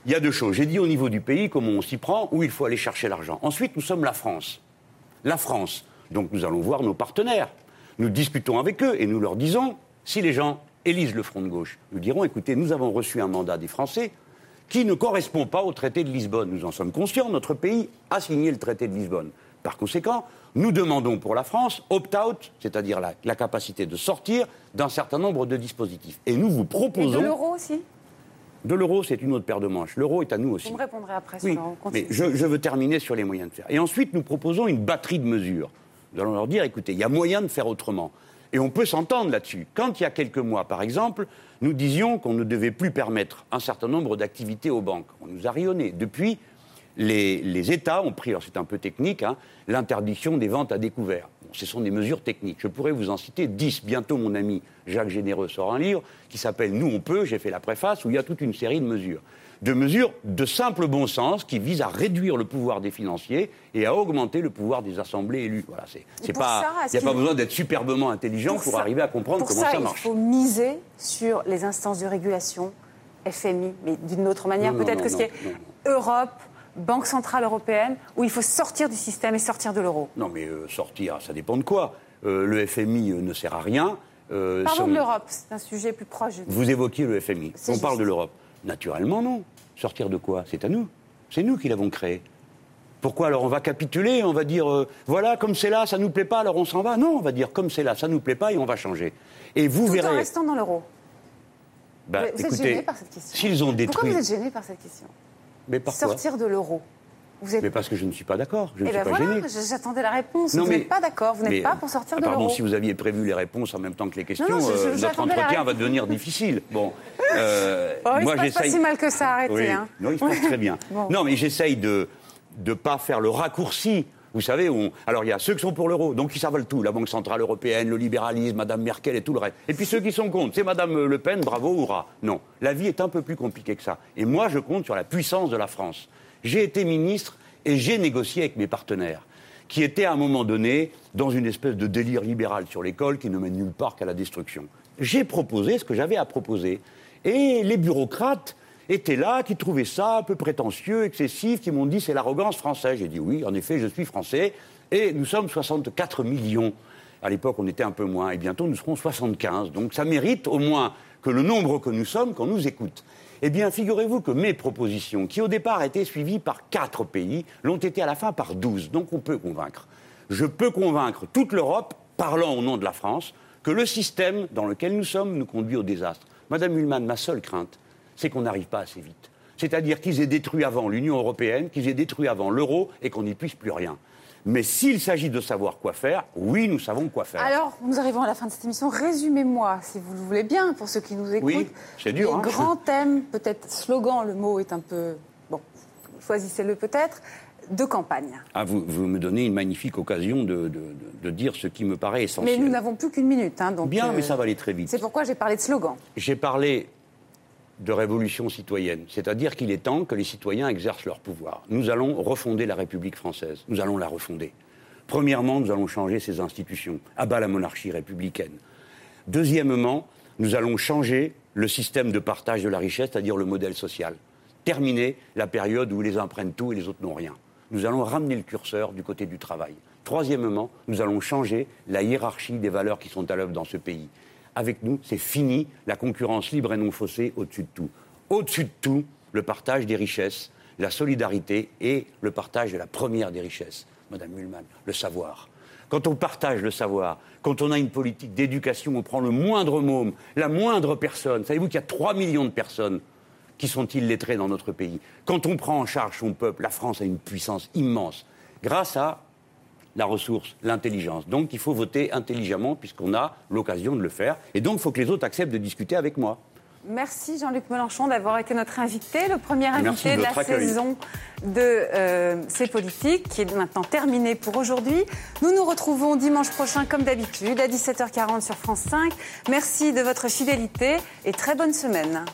il y a deux choses. J'ai dit au niveau du pays comment on s'y prend, où il faut aller chercher l'argent. Ensuite, nous sommes la France. La France. Donc nous allons voir nos partenaires. Nous discutons avec eux et nous leur disons, si les gens élisent le Front de gauche, nous dirons, écoutez, nous avons reçu un mandat des Français qui ne correspond pas au traité de Lisbonne. Nous en sommes conscients, notre pays a signé le traité de Lisbonne. Par conséquent, nous demandons pour la France opt-out, c'est-à-dire la, la capacité de sortir d'un certain nombre de dispositifs. Et nous vous proposons... Et de l'euro aussi ? De l'euro, c'est une autre paire de manches. L'euro est à nous aussi. Vous me répondrez après sur oui, l'euro. Mais je, je veux terminer sur les moyens de faire. Et ensuite, nous proposons une batterie de mesures. Nous allons leur dire, écoutez, il y a moyen de faire autrement. Et on peut s'entendre là-dessus. Quand il y a quelques mois, par exemple, nous disions qu'on ne devait plus permettre un certain nombre d'activités aux banques. On nous a rayonnés. Depuis, les, les États ont pris, alors c'est un peu technique, hein, l'interdiction des ventes à découvert. Bon, ce sont des mesures techniques. Je pourrais vous en citer dix. Bientôt, mon ami Jacques Généreux sort un livre qui s'appelle « Nous, on peut », j'ai fait la préface, où il y a toute une série de mesures. De mesures de simple bon sens qui visent à réduire le pouvoir des financiers et à augmenter le pouvoir des assemblées élues. Voilà, c'est, c'est pas, il n'y a pas besoin d'être superbement intelligent pour, pour ça, arriver à comprendre pour comment ça, ça marche. Il faut miser sur les instances de régulation, F M I, mais d'une autre manière, non, peut-être non, que non, ce qui est non. Europe, Banque Centrale Européenne, où il faut sortir du système et sortir de l'euro. Non, mais euh, sortir, ça dépend de quoi. Euh, le F M I euh, ne sert à rien. Euh, Parlons son... de l'Europe, c'est un sujet plus proche. Vous évoquiez le F M I, c'est on juste. Parle de l'Europe. Naturellement, non. Sortir de quoi ? C'est à nous. C'est nous qui l'avons créé. Pourquoi alors on va capituler, on va dire, euh, voilà, comme c'est là, ça ne nous plaît pas, alors on s'en va ? Non, on va dire, comme c'est là, ça ne nous plaît pas et on va changer. Et vous Tout verrez... en restant dans l'euro. Bah, vous écoutez, êtes gêné par cette question. S'ils ont détruit... Pourquoi vous êtes gêné par cette question ? Mais pourquoi ? Sortir de l'euro. Vous êtes... Mais parce que je ne suis pas d'accord, je ne eh suis ben pas voilà, gêné. J'attendais la réponse. Non, vous mais... n'êtes pas d'accord, vous n'êtes mais... pas pour sortir ah, de pardon, l'euro. si vous aviez prévu les réponses en même temps que les questions, non, non, je, je, euh, notre entretien va devenir difficile. Bon, euh, oh, il moi, se passe j'essaye... pas si mal que ça, arrêtez. Oui. Hein. Non, il se passe très bien. Bon. Non, mais j'essaye de ne pas faire le raccourci. Vous savez, on... alors il y a ceux qui sont pour l'euro, donc ils savent tout, la Banque Centrale Européenne, le libéralisme, Madame Merkel et tout le reste. Et puis ceux qui sont contre, c'est Madame Le Pen, bravo, hurrah. Non, la vie est un peu plus compliquée que ça. Et moi, je compte sur la puissance de la France. J'ai été ministre et j'ai négocié avec mes partenaires, qui étaient à un moment donné dans une espèce de délire libéral sur l'école qui ne mène nulle part qu'à la destruction. J'ai proposé ce que j'avais à proposer. Et les bureaucrates étaient là, qui trouvaient ça un peu prétentieux, excessif, qui m'ont dit c'est l'arrogance française. J'ai dit oui, en effet, je suis français. Et nous sommes soixante-quatre millions. À l'époque, on était un peu moins. Et bientôt, nous serons soixante-quinze. Donc ça mérite au moins que le nombre que nous sommes, qu'on nous écoute. Eh bien, figurez-vous que mes propositions, qui au départ étaient suivies par quatre pays, l'ont été à la fin par douze. Donc on peut convaincre. Je peux convaincre toute l'Europe, parlant au nom de la France, que le système dans lequel nous sommes nous conduit au désastre. Madame Mühlmann, ma seule crainte, c'est qu'on n'arrive pas assez vite. C'est-à-dire qu'ils aient détruit avant l'Union européenne, qu'ils aient détruit avant l'euro et qu'on n'y puisse plus rien. Mais s'il s'agit de savoir quoi faire, oui, nous savons quoi faire. Alors, nous arrivons à la fin de cette émission. Résumez-moi, si vous le voulez bien, pour ceux qui nous écoutent. Oui, c'est dur. Les hein. grands thèmes, peut-être slogan, le mot est un peu... Bon, choisissez-le peut-être, de campagne. Ah, vous, vous me donnez une magnifique occasion de, de, de, de dire ce qui me paraît essentiel. Mais nous n'avons plus qu'une minute. Hein, donc, bien, euh, mais ça va aller très vite. C'est pourquoi j'ai parlé de slogan. J'ai parlé de révolution citoyenne, c'est-à-dire qu'il est temps que les citoyens exercent leur pouvoir. Nous allons refonder la République française, nous allons la refonder. Premièrement, nous allons changer ses institutions, à bas la monarchie républicaine. Deuxièmement, nous allons changer le système de partage de la richesse, c'est-à-dire le modèle social. Terminer la période où les uns prennent tout et les autres n'ont rien. Nous allons ramener le curseur du côté du travail. Troisièmement, nous allons changer la hiérarchie des valeurs qui sont à l'œuvre dans ce pays. Avec nous, c'est fini la concurrence libre et non faussée au-dessus de tout. Au-dessus de tout, le partage des richesses, la solidarité et le partage de la première des richesses. Madame Mühlmann, le savoir. Quand on partage le savoir, quand on a une politique d'éducation, on prend le moindre môme, la moindre personne. Savez-vous qu'il y a trois millions de personnes qui sont illettrées dans notre pays. Quand on prend en charge son peuple, la France a une puissance immense, grâce à la ressource, l'intelligence. Donc il faut voter intelligemment, puisqu'on a l'occasion de le faire. Et donc il faut que les autres acceptent de discuter avec moi. Merci Jean-Luc Mélenchon d'avoir été notre invité, le premier invité de, de la accueil. saison de euh, C'est Politique, qui est maintenant terminée pour aujourd'hui. Nous nous retrouvons dimanche prochain, comme d'habitude, à dix-sept heures quarante sur France cinq. Merci de votre fidélité et très bonne semaine.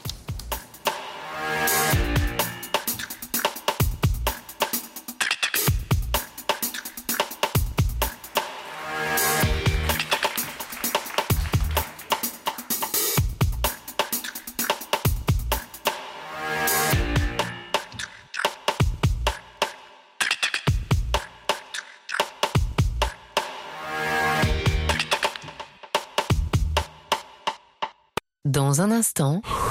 Dans un instant...